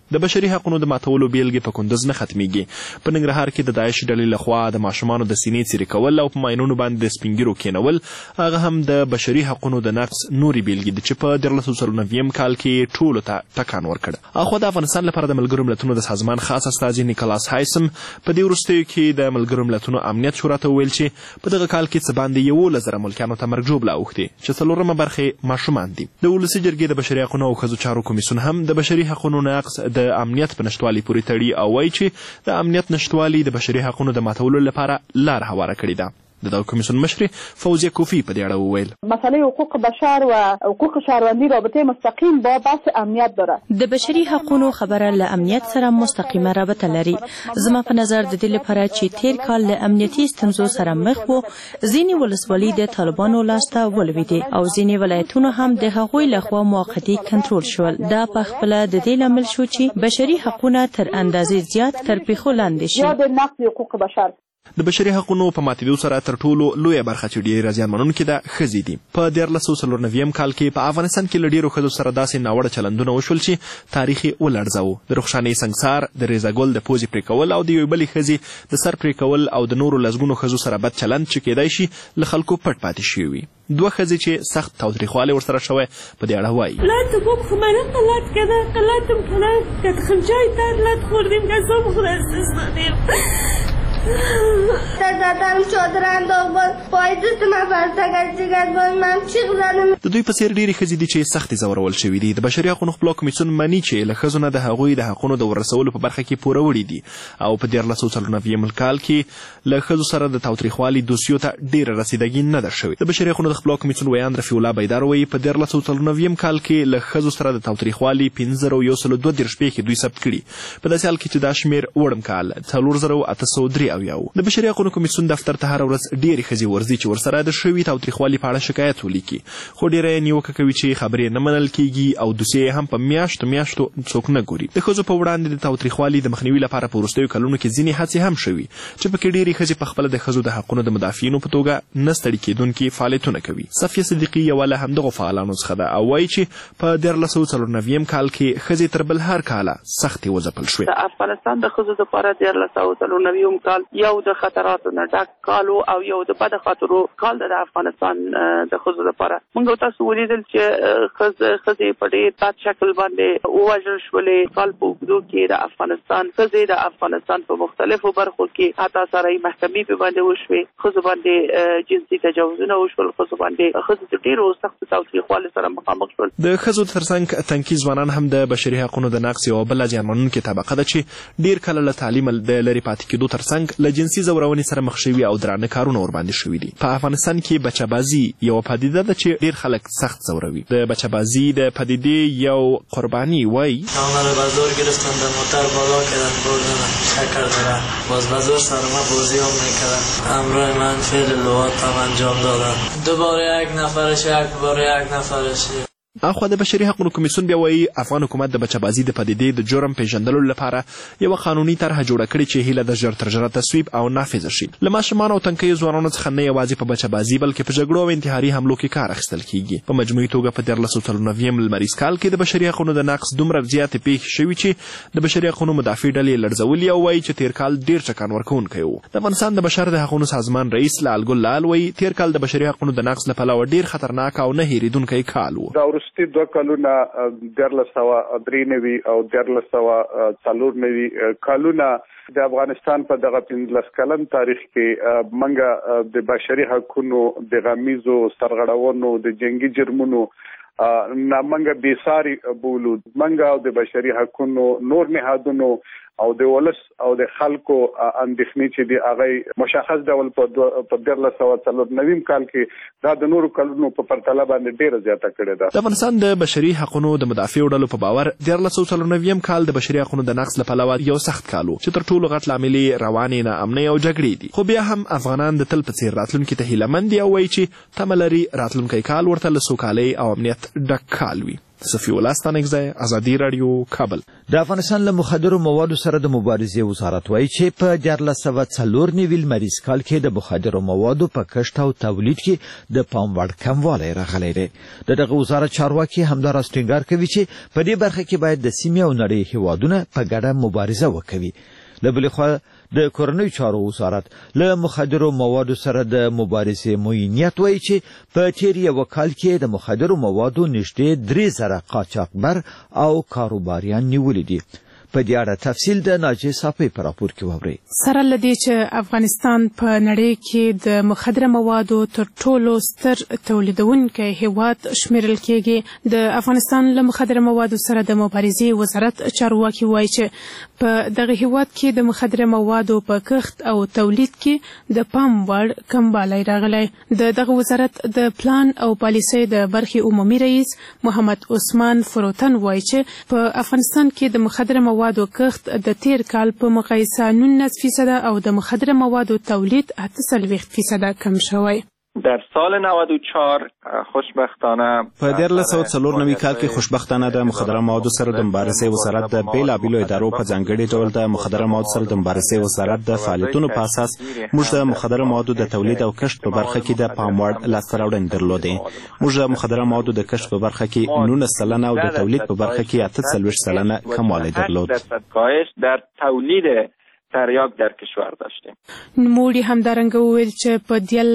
د بشري حقونو د ماتولو بیلګې په کندز نه ختمیږي. په ننګرهار کې د داعش ډلې لخوا د ماشومانو د سینې څیرې کول او په ماینونو باندې د سپینګیرو کینول هغه هم د بشري حقونو د نقض نورې بیلګې دي چې په 1999 کال کې ټولو ته ټکان ورکړ. اخوا د افغانستان لپاره د ملګرو ملتونو د سازمان خاص استازي نیکلاس هایسم په دې وروستیو کې د ملګرو ملتونو امنیت شورا ته وویل چې په دغه کال کې څه باندې 11,000 ملکیانو ته مرګ ژوبله اوښتې چې 4 برخې ماشومان دي. د ولسي جرګې د بشري حقونو او ښځو چارو کمیسیون هم د بشري حقونو نقض د امنیت په نشتوالي پورې تړي او وایي چې د امنیت نشتوالي د بشري حقونو د ماتولو لپاره لار هواره کړې ده. د دغه کمیسیون مشري فوزیه کوفی په دې اړه وویل مسئله حقوق بشر و حقوق شهروندی رابطه مستقیم با بحث امنیت داره. د بشري حقوقو خبره له امنیت سره مستقیمه رابطه لري. زما په نظر د دې لپاره چې تیر کال له امنیتي ستونزو سره مخ وو، ځینې ولسوالۍ د طالبانو لاسته ولوېدې او ځینې ولایتونه هم د هغوی لخوا موقتي کنټرول شول. دا په خپله د دې لامل شو چې بشري حقوقونه تر اندازې زیات تر پیښو لاندې شي. یا د نقض حقوق بشر د بشري حقونو په ماتېدو سره تر ټولو لویه برخه چې ډېره زیانمنونکې ده ښځې دي. په 1999 کال کې په افغانستان کې له ډېرو ښځو سره داسې ناوړه چلندونه وشول چې تاریخ یې ولړزاوه. د رخشانې سنګسار، د ریزه ګل د پوزې پرې کول او د یوې بلې ښځې د سر پرې کول او د نورو لسګونو ښځو سره بد چلند چې کیدای شي له خلکو پټ پاتې شوي وي. 2 ښځې چې سخت تاوتریخوالی ورسره شوی په دې اړه وایي لا تبوك ما نقلت كذا قلتم كلام كتخل جاي تار لا تخوردیم كزوم خلاص استنادیم دادم چادر انداغ باز پایدست من فرسگل چگل باز من چیغ زدم. د دوی په څیر ډېرې ښځې دي چې سختې ځورول شوي دي. د بشري حقونو خپلواک کمیسیون مني چې له ښځو نه د هغوی د حقونو د ورسولو په برخه کې پوره وړي دي او په 1999 کال کې له ښځو سره د تاوتریخوالي دوسیو ته ډېره رسیدګي نه ده شوې. د بشري حقونو د خپلواک کمیسیون ویاند رفیع الله بیدار وایي په 1999 کال کې له ښځو سره د تاوتریخوالي 15,132 پیښې دوی ثبت کړي. په داسې حال کې چې دا شمېر وړم کال 4,803 د بشري حقونو کمیسیون دفتر ته هره ورځ ډېرې ښځې ورځي چې ورسره د شوي تاوتریخوالي په اړه شکایت ولیکي، خو ډېره یې نیوکه کوي چې خبرې نه منل کیږي او دوسیې هم په میاشتو څوک نه ګوري. د ښځو په وړاندې د تاوتریخوالي د مخنیوي لپاره په وروستیو کلونو کې ځینې هڅې هم شوي چې پکې ډېرې ښځې په خپله د ښځو د حقونو د مدافعینو په توګه نه ستړي کېدونکي فعالیتونه کوي. صفیه صدیقي یوه له همدغو فعالانو څخه ده او وایي چې په 1999 کال کې ښځې تر بل هر کاله سختې وځپل شوې. د افغانستان د ښځو لپاره 1999 کال یو د خطراتو نه ډک کال او یو د بد خاطرو کال د افغانستان د ښځو لپاره. موږ تاسو ولیدل چې ښځې په ډېر بد شکل باندې ووژل شولې. کال په اوږدو کې د افغانستان ښځې د افغانستان په مختلفو برخو کې حتی سرای محکمې په باندې وشوې. ښځو باندې جنسي تجاوزونه وشول. ښځو د ډېرو سختو تاوتریخوالي سره مخامخ شول. د ښځو ترڅنګ تنکي ځوانان هم د بشري حقونو د نقض یوه بله زیانمنونکې طبقه ده چې ډېر کله له تعلیم د لرې پاتې کېدو ترڅنګ له جنسي زورونې سره مخ شوي او درانه کارونه ورباندې شوي دي. په افغانستان کې بچه‌بازي یوه پدیده ده چې ډېر خلک سخت ځوروي. د بچه‌بازی د پدیدې یو قربانی وایي کامل بازار گرفتن در موتر بالا کردن بردن شکر داره باز بازار سرما بازی هم میکردن. همراه من فعل لغات هم انجام دادن. دوباره یک نفرش اخوا د بشري حقوقو کمیسیون بیا وایي افغان حکومت د بچه‌بازي د پدیدې د جرم پیژندلو لپاره یوه قانوني طرحه جوړه کړې چې هیله د ژر تر ژره تصویب او نافذه شي. له ماشومانو او تنکیو ځوانانو څخه نه یوازې په بچه‌بازي بلکې په جګړو او انتحاري حملو کې کار اخیستل کیږي. په مجموعي توګه په 1999 لمریز کال کې د بشري حقوقو د نقض دومره زیاتې پیښې شوي چې د بشري حقوقو مدافع ډلې لړزولي او وایي چې تیر کال ډېر ټکان ورکوونکی و. د افغانستان د بشر د حقوقو سازمان رئیس لال ګل لال وایي تیر کال د بشري حقوقو د نقض له پلوه ډېر خطرناک او نه هېرېدونکی کال و. دا وروستي 2 کلونه 1993 او 1994 کلونه د افغانستان په دغه 15 کلن تاریخ کې منګه د بشري حقوقو د غمیزو سرغړونو د جنگي جرمونو نامنګه بیساری بولو منګه او د بشري حقوقو نور نهادونو او د ولس او د خلکو اندېښنې چې دی هغه مشخص ډول په 1994 کال کې دا د نورو کلونو په پرتله باندې ډیره زیاته کړې ده. د افغانستان د بشري حقوقو د مدافعو ډلو په باور 1994 کال د بشري حقوقو د نقض لپاره یو سخت کال و چې تر ټولو غټ لامل یې روانې ناامنۍ او جګړې دي. خو بیا هم افغانان د تل په څیر راتلونکي ته هیله مند دي او وایي چې تمه لري راتلونکی کال ورته له سوکالۍ او امنیت ډک کال وي. صفي الله ستانګزی ازادي رادیو کابل. د افغانستان له مخدرو موادو سره د مبارزې وزارت وایي چې په 1494 لمریز کال کې د مخدرو موادو په کښت او تولید کې د پام وړ کموالی راغلی دی. دغه وزارت چارواکي همداراز ټینګار کوي چې په دې برخه کې باید د سیمې او نړۍ هیوادونه په ګډه مبارزه وکوي. له بلې خوا د کورنیو چارو وزارت له مخدرو موادو سره د مبارزې موینیت وایي چې په تیر یو کال کې د مخدرو موادو نږدې 3000 قاچاقبر او کاروباریان نیولي دي. په دې اړه تفصیل د ناجیه صافی په راپور کې واورئ. سره له دې چې افغانستان په نړۍ کې د مخدره موادو تر ټولو ستر تولیدونکی هیواد شمیرل کېږي، د افغانستان له مخدره موادو سره د مبارزې وزارت چارواکي وایي چې په دغه هیواد کې د مخدره موادو په کښت او تولید کې د پام وړ کموالی راغلی. دغه وزارت د پلان او پالیسۍ د برخې عمومي رئیس محمد عثمان فروتن وایي چې په افغانستان کې د مخدره موادو کښت د تیر کال په مقایسه 19% او د مخدره موادو تولید 38% کم شوی. در سال 94 خوشبختانه په 1494 کال کې خوشبختانه د مخدره موادو سره د مبارزې وزارت د بیلابیلو ادارو په ځانګړي ډول د مخدره موادو سره د مبارزې وزارت د فعالیتونو په اساس موږ د مخدره موادو د تولید او کښت په برخه کې د پام وړ لاسته راوړنې درلودې. موږ د مخدره موادو د کښت په برخه کې 19% او د تولید په برخه کې 48% کموالی درلود. در تولید تریاک در کشور داشتیم. نوموړي همدارنګه وویل چې په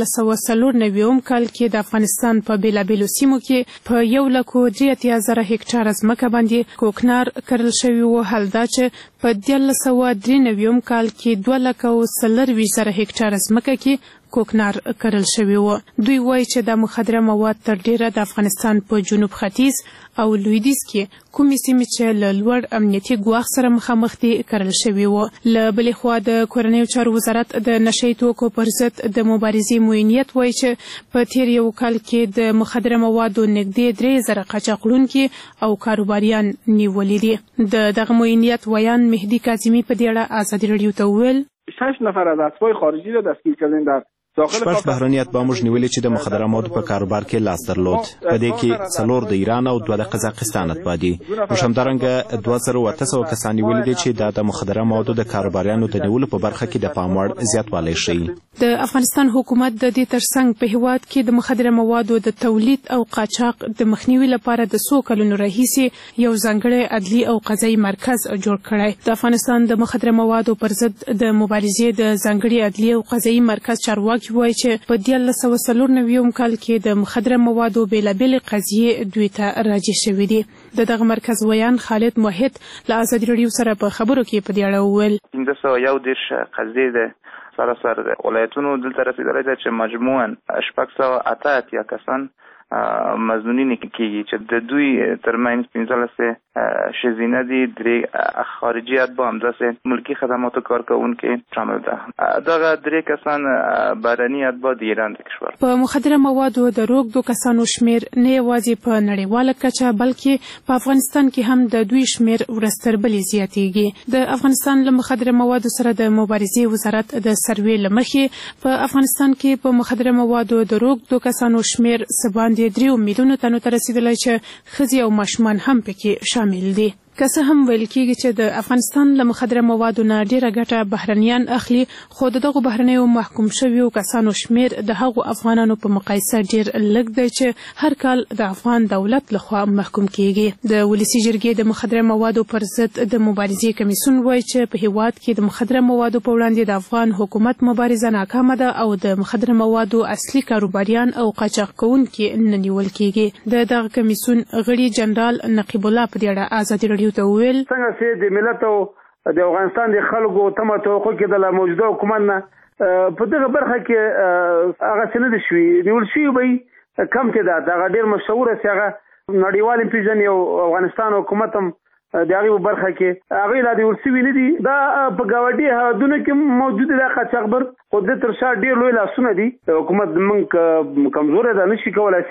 1994 کال کې د افغانستان په بیلابیلو سیمو کې په 1,83,000 هکټاره ځمکه باندې کوکنار کرل شوي وو، حال دا چې په 1993 کال کې 2,40,000 هکټاره ځمکه کې کوکنار کرل شوي وو. دوی وایي چې د مخدره مواد تر ډیره د افغانستان په جنوب ختیځ او لویدیځ کې کومې سیمې چې له لوړ امنیتي ګواښ سره مخامخ دي کرل شوي وو. له بلې خوا د کورنیو چارو وزارت د نشهیي توکو پر ضد د مبارزې موینیت وایي چې په تیر یو کال کې د مخدره موادو نږدې 3000 قاچاقړونکي او کاروباریان نیولي دي. دغه موینیت ویان مهدي کاظمي په دې اړه ازادي رادیو ته وویل 6 نفر از اسبای خارجی را دستگیر کردیم در 6 بهرنیات با موږ نیولې چې د مخدره موادو په کاروبار کې لاس درلود. په دې کې 4 د ایران او 2 د قزاقستان اتباع. موږ همدارنګه 2800 کسان نیولې دي چې د مخدره موادو د کاروباریانو د نیولو په برخه کې د پام وړ زیاتوالی ښیي. د افغانستان حکومت د دې ترڅنګ په هیواد کې د مخدره موادو د تولید او قاچاق د مخنیوي لپاره د 100 کلونو راهیسې یو ځانګړی عدلي او قضایي مرکز جوړ کړی. د افغانستان د مخدره موادو پر ضد د مبارزې د ځانګړي عدلي او قضایي مرکز چارواکي وایي چې په 1994 کال کې د مخدره موادو بیلابیلې قضیې دوی ته راجع شوې دي. دغه مرکز ویان خالد موحد له ازادي رادیو سره په خبرو کې په دې اړه وویل 311 قضیې ده سراسر ولایتونو دلته رسیدلې ده چې مجموعاً 608 کسان مزنونین کېږي چې د دوی ترمنځ 15 شزینه دي، 3 خارجي اتباع همداسې ملکی خدماتو کارکوونکي شامل ده. دغه 3 کسان بهرني اتباع د ایران د کشور. په مخدره موادو د روږدو کسانو شمیر نه یوازې په نړیواله کچه بلکې په افغانستان کې هم د دوی شمیر ورستر بلې زیاتېږي. د افغانستان له مخدره موادو سره د مبارزې وزارت د سروې له مخې په افغانستان کې په مخدره موادو د روږدو کسانو شمیر سباندې 3 میلیونو تنو ته رسیدلی چې ښځې او ماشومان هم پکې شامل دي. که څه هم ویل کېږي چې د افغانستان له مخدره موادو نه ډیره ګټه بهرنیان اخلي، خو دغه بهرنیو محکوم شویو کسانو شمیر د هغو افغانانو په مقایسه ډیر لږ دی چې هر کال د افغان دولت لخوا محکوم کېږي. د ولسي جرګې د مخدره موادو پر ضد د مبارزې کمیسیون وایي چې په هیواد کې د مخدره موادو په وړاندې د افغان حکومت مبارزه ناکامه ده او د مخدره موادو اصلي کاروباریان او قاچاق کوونکي نه نیول کېږي. دغه کمیسیون غړي جنرال نقیب الله په دې اړه ازادي رادیو ته وویل څنګه چې د ملت او د افغانستان د خلکو تمه توقع کې د موجوده حکومت نه په دغه برخه کې هغه څه نه دي شوي نیول شوي به کم کې ده. دغه ډېر مشهوره چې هغه نړیوال پیژني او افغانستان حکومت هم د هغې په برخه کې هغې لا نیول شوي نه دي. دا په ګاونډي هېوادونو کې موجوده ده قاچاقبر، خو د تر شا ډېر لوی لاسونه دي. حکومت موږ کمزوری ده، نشي کولی چې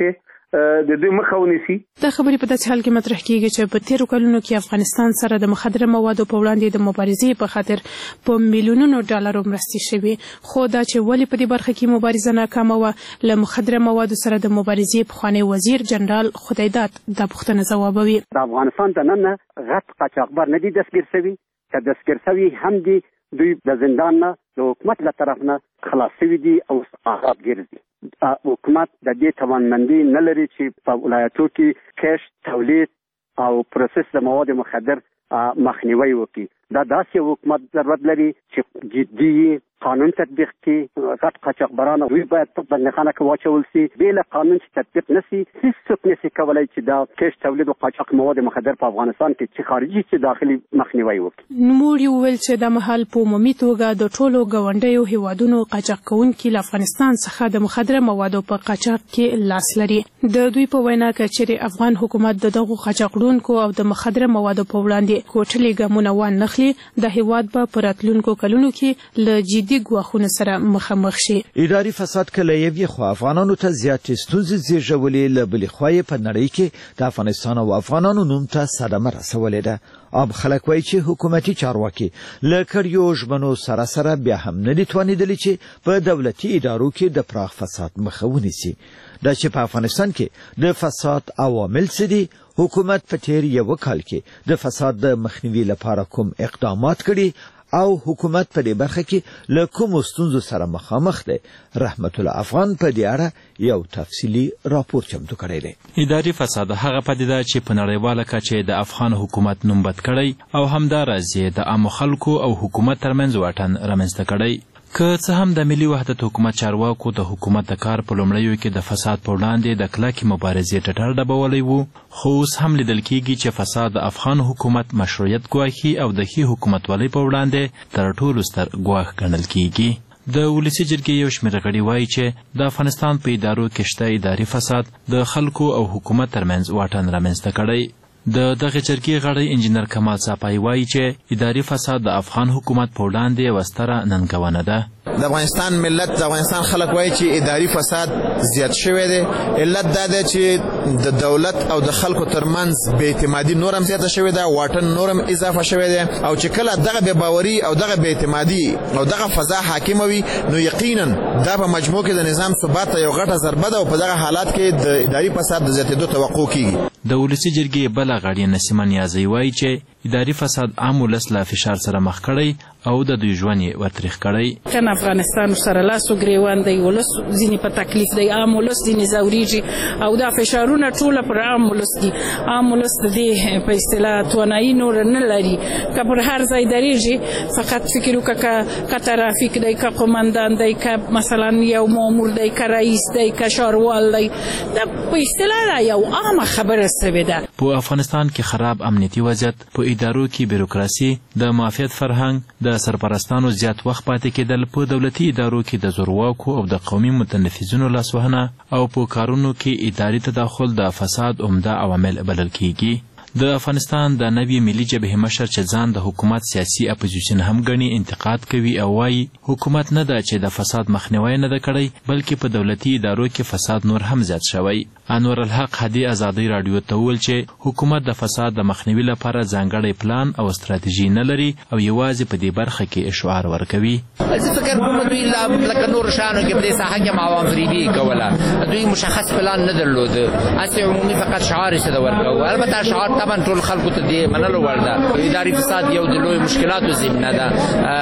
د دوی مخه ونیسي. دا خبرې په داسې حال کې مطرح کیږي چې په تیرو کلونو کې افغانستان سره د مخدره موادو په وړاندې د مبارزې په خاطر په میلیونونو ډالرو مرستې شوې، خو دا چې ولې په دې برخه کې مبارزه ناکامه وه، له مخدره موادو سره د مبارزې پخوانی وزیر جنرال خدایداد دا پوښتنه ځوابوي. د افغانستان دننه غټ قاچاقبر نه دي دستګیر شوي، که دستګیر شوي هم دي دوی د زندان نه د حکومت له طرف نه خلاص شوي دي او آزاد ګرځي. حکومت د دې توانمندي نه لري چې په ولایتو کې کښت، تولید او پروسس د مواد مخدر مخنیوي وکړي. دا داسې حکومت ضرورت لري چې جدي قانون تطبیق کړي. غټ قاچاقبران دوی باید په بندخانه کې واچول شي. بې له قانون چې تطبیق نشي، هیڅوک نشي کولی چې دا کښت، تولید او قاچاق مواد مخدر په افغانستان کې چې خارجي چې داخلي مخنیوي وکړي. نوموړي وویل چې د مهال په عمومي توګه د ټولو ګاونډیو هیوادونو قاچاق کوونکي له افغانستان څخه د مخدره موادو په قاچاق کې لاس لري. د دوی په وینا که چیرې افغان حکومت د دغو قاچاقونکو او د مخدره موادو په وړاندې کوټلې ګامونه وانخلي، د هیواد په راتلونکو کلونو کې له جدي ګواښونو سره مخامخ شي. اداري فساد کله یوې خوا افغانانو ته زیاتې ستونزې زیږولې، له بلې خوا یې په نړۍ کې د افغانستان او افغانانو نوم ته صدمه رسولې ده. عام خلک وایي چې حکومتي چارواکي له کړیو ژمنو سره بیا هم نه دي توانېدلي چې په دولتي ادارو کې د پراخ فساد مخه ونیسي. دا چې په افغانستان کې د فساد عوامل څه دي، حکومت په تیر یو کال کې د فساد د مخنیوي لپاره کوم اقدامات کړي او حکومت په دې برخه کې له کومو ستونزو سره مخامخ دی، رحمت الله افغان په دې اړه یو تفصیلي راپور چمتو کړی دی. اداري فساد هغه پدیده چې په نړیواله کچه د افغان حکومت نوم بد کړی او همداراز د عامو خلکو او حکومت ترمنځ واټن رامنځته کړی. که څه هم د ملي وحدت حکومت چارواکو د حکومت د کار په لومړیو کې د فساد په وړاندې د کلکې مبارزې ټټر ډبولی وو، خو اوس هم لیدل کیږي چې فساد د افغان حکومت مشروعیت ګواښي او د ښې حکومتولۍ په وړاندې تر ټولو ستر ګواښ ګڼل کیږي. د ولسي جرګې یو شمېر غړي وایي چې د افغانستان په ادارو کې شته اداري فساد د خلکو او حکومت ترمنځ واټن رامنځته کړی. د دغه جرګې غړی انجینر کمال صافی وایي چې اداري فساد د افغان حکومت په وړاندې یوه ستره ننګونه ده. د افغانستان ملت، د افغانستان خلک وایي چې اداري فساد زیات شوی دی. علت دا دی چې د دولت او د خلکو ترمنځ بې اعتمادي نور هم زیاته شوې ده، واټن نور هم اضافه شوی دی، او چې کله دغه بې باوري او دغه بې اعتمادي او دغه فضا حاکمه وي، نو یقینا دا په مجموع کې د نظام ثبات ته یو غټه ضربه ده او په دغه حالات کې د اداري فساد د زیاتېدو توقع کیږي. د ولسي جرګې بله غړي نسیمه نیازی وایي چې اداري فساد عام ولس له فشار سره مخ کړی او د دوی ژوند یې ورتریخ کړی. کنه افغانستان سره لاس و ګریوان دی، ولس ځینې په تکلیف دی، عام ولس ځینې ځورېږي او دا فشارونه ټوله پر عام ولس دي. عام ولس د دې په اصطلاح توانایي نور نه لري، که پر هر ځای درېږي فقط فکر وکړه که ترافیک دی، که قمندان دی، که مثلا یو مامور دی، که رئیس دی، که ښاروال دی، دا په اصطلاح یو عامه خبره سوې ده. په افغانستان کې خراب امنیتي وضعیت، په ادارو کې بیروکراسي، د معافیت فرهنګ، د سرپرستانو زیات وخت پاتې کېدل، په دولتي ادارو کې د زورواکو او د قومي متنفذینو لاسوهنه او په کارونو کې اداري تداخل د فساد عمده عوامل بلل کیږي. د افغانستان د نوي ملي جبهې مشر چې ځان د حکومت سیاسي اپوزیشن هم ګڼي انتقاد کوي او وایي حکومت نه ده چې د فساد مخنیوی نه ده کړی، بلکې په دولتي ادارو کې فساد نور هم زیات شوی. انور الحق هدي ازادي رادیو ته وویل چې حکومت د فساد د مخنیوي لپاره ځانګړی پلان او ستراتیژي نه لري او یوازې په دې برخه کې اشعار ورکوي. زه فکر کوم دوی لکه نور شانو کې په دې ساحه کې عوام فریبي کوله، دوی مشخص پلان نه درلود، اسې عمومي فقط شعار یې ورکاوه. البته شعار طبعا ټول خلکو ته دې منلو وړ ده. اداري فساد یو د لوی مشکلاتو زمینه ده،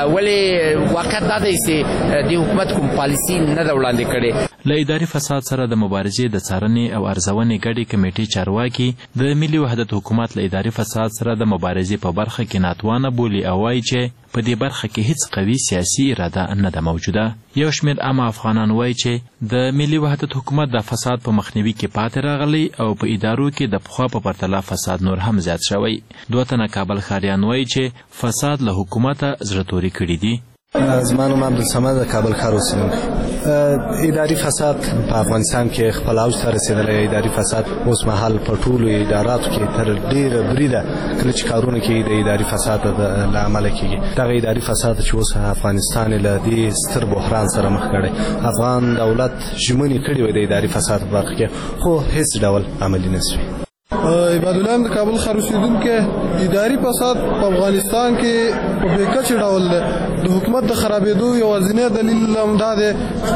ولې واقعیت دا دی چې د حکومت کوم پالیسي نه ده وړاندې کړې. له اداري فساد سره د مبارزې د څارنې او ارزونې ګډې کمیټې چارواکي د ملي وحدت حکومت له اداري فساد سره د مبارزې په برخه کې ناتوانه بولي او وایي چې په دې برخه کې هیڅ قوي سیاسي اراده نه ده موجوده. یو شمېر عامه افغانان وایي چې د ملي وحدت حکومت د فساد په مخنیوي کې پاتې راغلی او په ادارو کې د پخوا په پرتله فساد نور هم زیات شوی. دوه تنه کابل ښاریان وایي چې فساد له حکومته زړه توري کړي دي. زما نوم عبدالصمد د کابل ښار اوسېدونکی. اداري فساد په افغانستان کې خپل اوج ته رسېدلی. اداري فساد اوس مهال په ټولو اداراتو کې تر ډېره بریده کله چې کارونه کېږي د اداري فساد له امله کېږي. دغه اداري فساد چې اوس افغانستان یې له دې ستر بحران سره مخ کړی. افغان دولت ژمنې کړې وې د اداري فساد په برخه کې، خو هېڅ ډول عملي نه شوي. عباد الله د کابل ښار اوسېدونکی. اداري فساد په افغانستان کې په بېکچې ډول دی. د حکومت د خرابېدو یوازینی دلیل همدا دی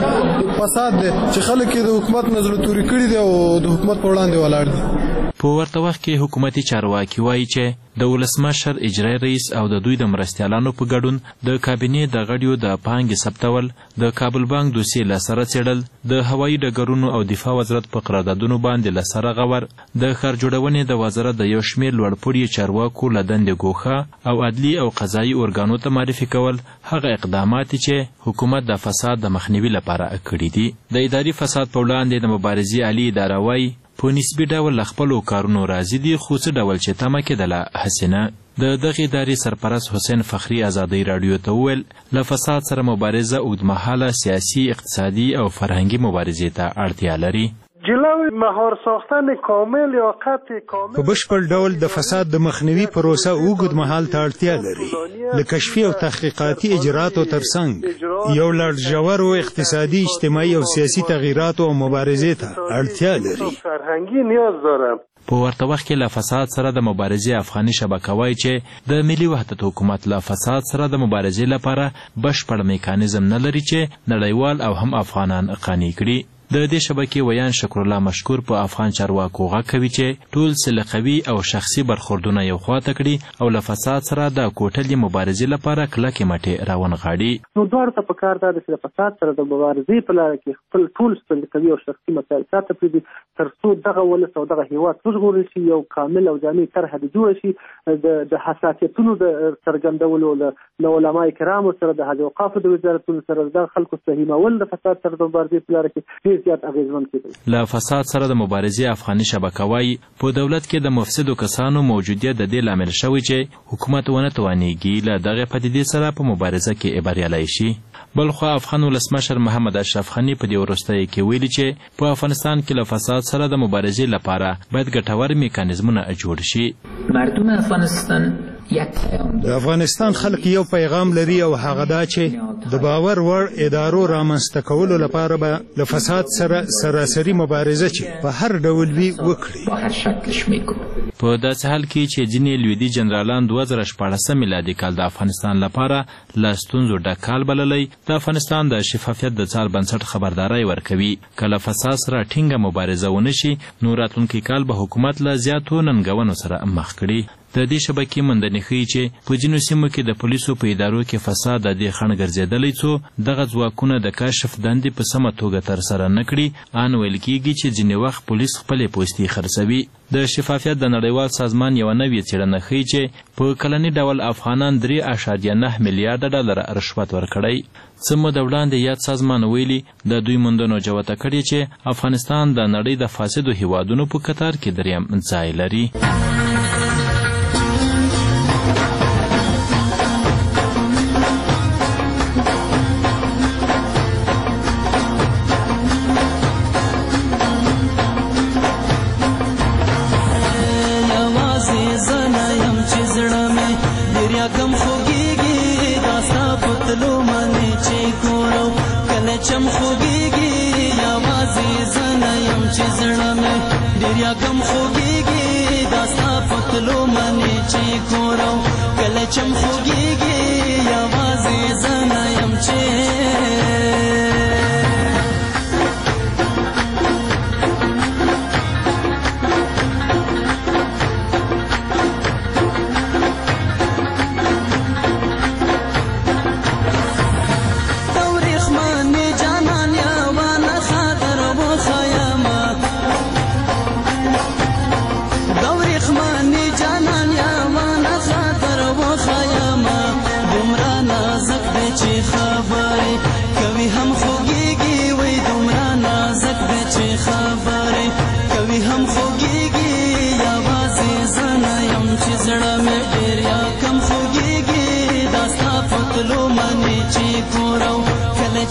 فساد دی چې خلک یې د حکومت نه زړه توري کړي دي او د حکومت په وړاندې ولاړ دي. په ورته وخت کې حکومتي چارواکي وایي چې د ولسمشر اجرایي رئیس او د دوی د مرستیالانو په ګډون د کابینې د غړیو د پانګې ثبتول، د کابل بانک دوسیې له سره څېړل، د هوایي ډګرونو او دفاع وزارت په قراردادونو باندې له سره غور، د ښار جوړونې د وزارت د یو شمېر لوړپوړي چارواکو له دندې ګوښه او عدلي او قضایي ارګانو ته معرفي کول هغه اقدامات چې حکومت د فساد د مخنیوي لپاره کړي دي. د اداري فساد په وړاندې د مبارزې عالي اداره وایي په نسبي ډول له خپلو کارونو راضي دي، خو څه ډول چې تمه کېدله هسې نه. د دغې ادارې سرپرست حسین فخري ازادۍ راډیو ته وویل له فساد سره مبارزه اوږدمهاله سیاسي، اقتصادي او فرهنګي مبارزې ته اړتیا لري. جلوی مهار ساختن کامل یا قطع کامل په بشپړ ډول د فساد د مخنیوي پروسه اوږد مهال ته اړتیا لري. له کشفي او تحقیقاتي اجراتو ترڅنګ یو لړ ژورو اقتصادي، اجتماعي او سیاسي تغییراتو او مبارزې ته اړتیا لري. فرهنګي نیاز داره. په ورته وخت کې له فساد سره د مبارزې افغاني شبکه وایي چې د ملي وحدت حکومت له فساد سره د مبارزې لپاره بشپړ میکانیزم نه لري چې نړیوال او هم افغانان قانع کړي. د دې شبکې ویان شکرالله مشکور په افغان چارواکو غږ کوي چې ټول سله قوي او شخصي برخوردونه یو خواته کړي او له فساد سره د کوټلې مبارزې لپاره کلکې مټې راونغاړي. نو دواړو ته پکار ده چې د فساد سره د مبارزې په لاره کې خپل ټول سله قوي او شخصي مسایل ساته پرېږدي تر څو دغه ولس او دغه هېواد وژغورل شي، یو کامل او جامع طرحه د جوړه شي. د حساسیتونو د څرګندولو له علما کرامو سره، د حج اوقافو د وزارتونو سره د خلکو فهمول د فساد سره د مبارزې په لاره کې له فساد سره د مبارزې افغاني شبکه وایي په دولت کې د مفسدو کسانو موجودیت د دې لامل شوی چې حکومت ونه توانیږي له دغه پدیدې سره په مبارزه کې بریالی شي. بلخو افغان ولسمشر محمد اشرف غني په دې وروستیو کې ویلي چې په افغانستان کې له فساد سره د مبارزې لپاره باید ګټور میکانیزمونه جوړ شي. مردم افغانستان د افغانستان خلک یو پیغام لري او هغه دا چې د باور وړ ادارو رامنځته کولو لپاره به له فساد سره سراسري مبارزه چې په هر ډول وي وکړي. په داسې حال کې چې ځینې لویدي جنرالان 2014 میلادي کال د افغانستان لپاره له ستونزو ډک کال بللی، د افغانستان د شفافیت د څار بنسټ خبرداری ورکوي که له فساد سره ټینګه مبارزه ونه شي نو راتلونکي کال به حکومت له زیاتو ننګونو سره مخ کړي. د دې شبکې موندنې ښیي چې په ځینو سیمو کې د پولیسو په ادارو کې فساد د دې خنډ ګرځېدلی څو دغه ځواکونه د کشف دندې په سمه توګه ترسره نه کړي. ان ویل کېږي چې ځینې وخت پولیس خپلې پوستې خرڅوي. د شفافیت د نړیوال سازمان یوه نوې څېړنه ښیي چې په کلني ډول افغانان 3.9 میلیارډه ډالر رشوت ورکړی. څه موده وړاندې یاد سازمان ویلي د دوی موندنو جوته کړې چې افغانستان د نړۍ د فاسدو هیوادونو په کتار کې 3م ځای لري. چم خوږیږي یوازې زه نه یم چې زړه مې ډېر یاګم خوږیږي دا ستا په تلو منې چې ګورم کله چم خوږیږي یوازې زه نه یم چې چې خبرې کوي هم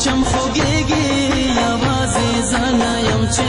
چم خوږیږي یوازې زه نه یم چې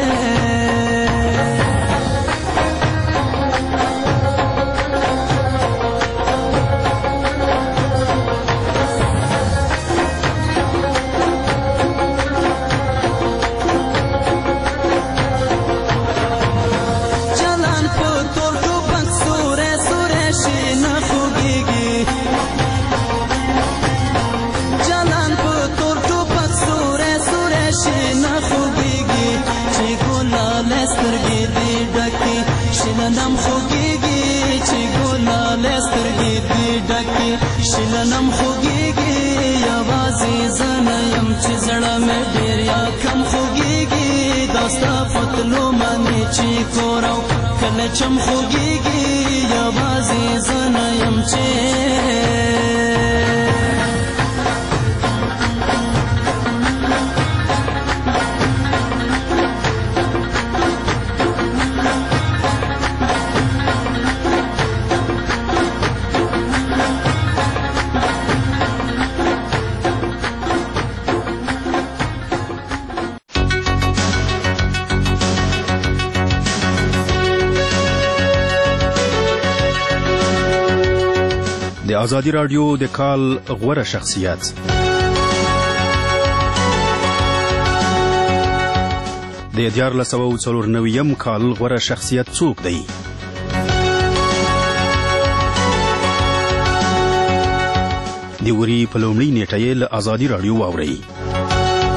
شلنم خوږیږي چې ګلاله سترګې دې ډکې شلنم خوږیږي یوازې زه نه یم چې زړه مې ډېر یا کم خوږیږي دا ستا فتلو منې چې کور او کله چم خوږیږي یوازې زه نه یم چې د ازادي راډیو د کال غوره شخصیت د 1494 کال غوره شخصیت څوک دی؟ د وري په لومړۍ نیټه یې له ازادي راډیو واورئ.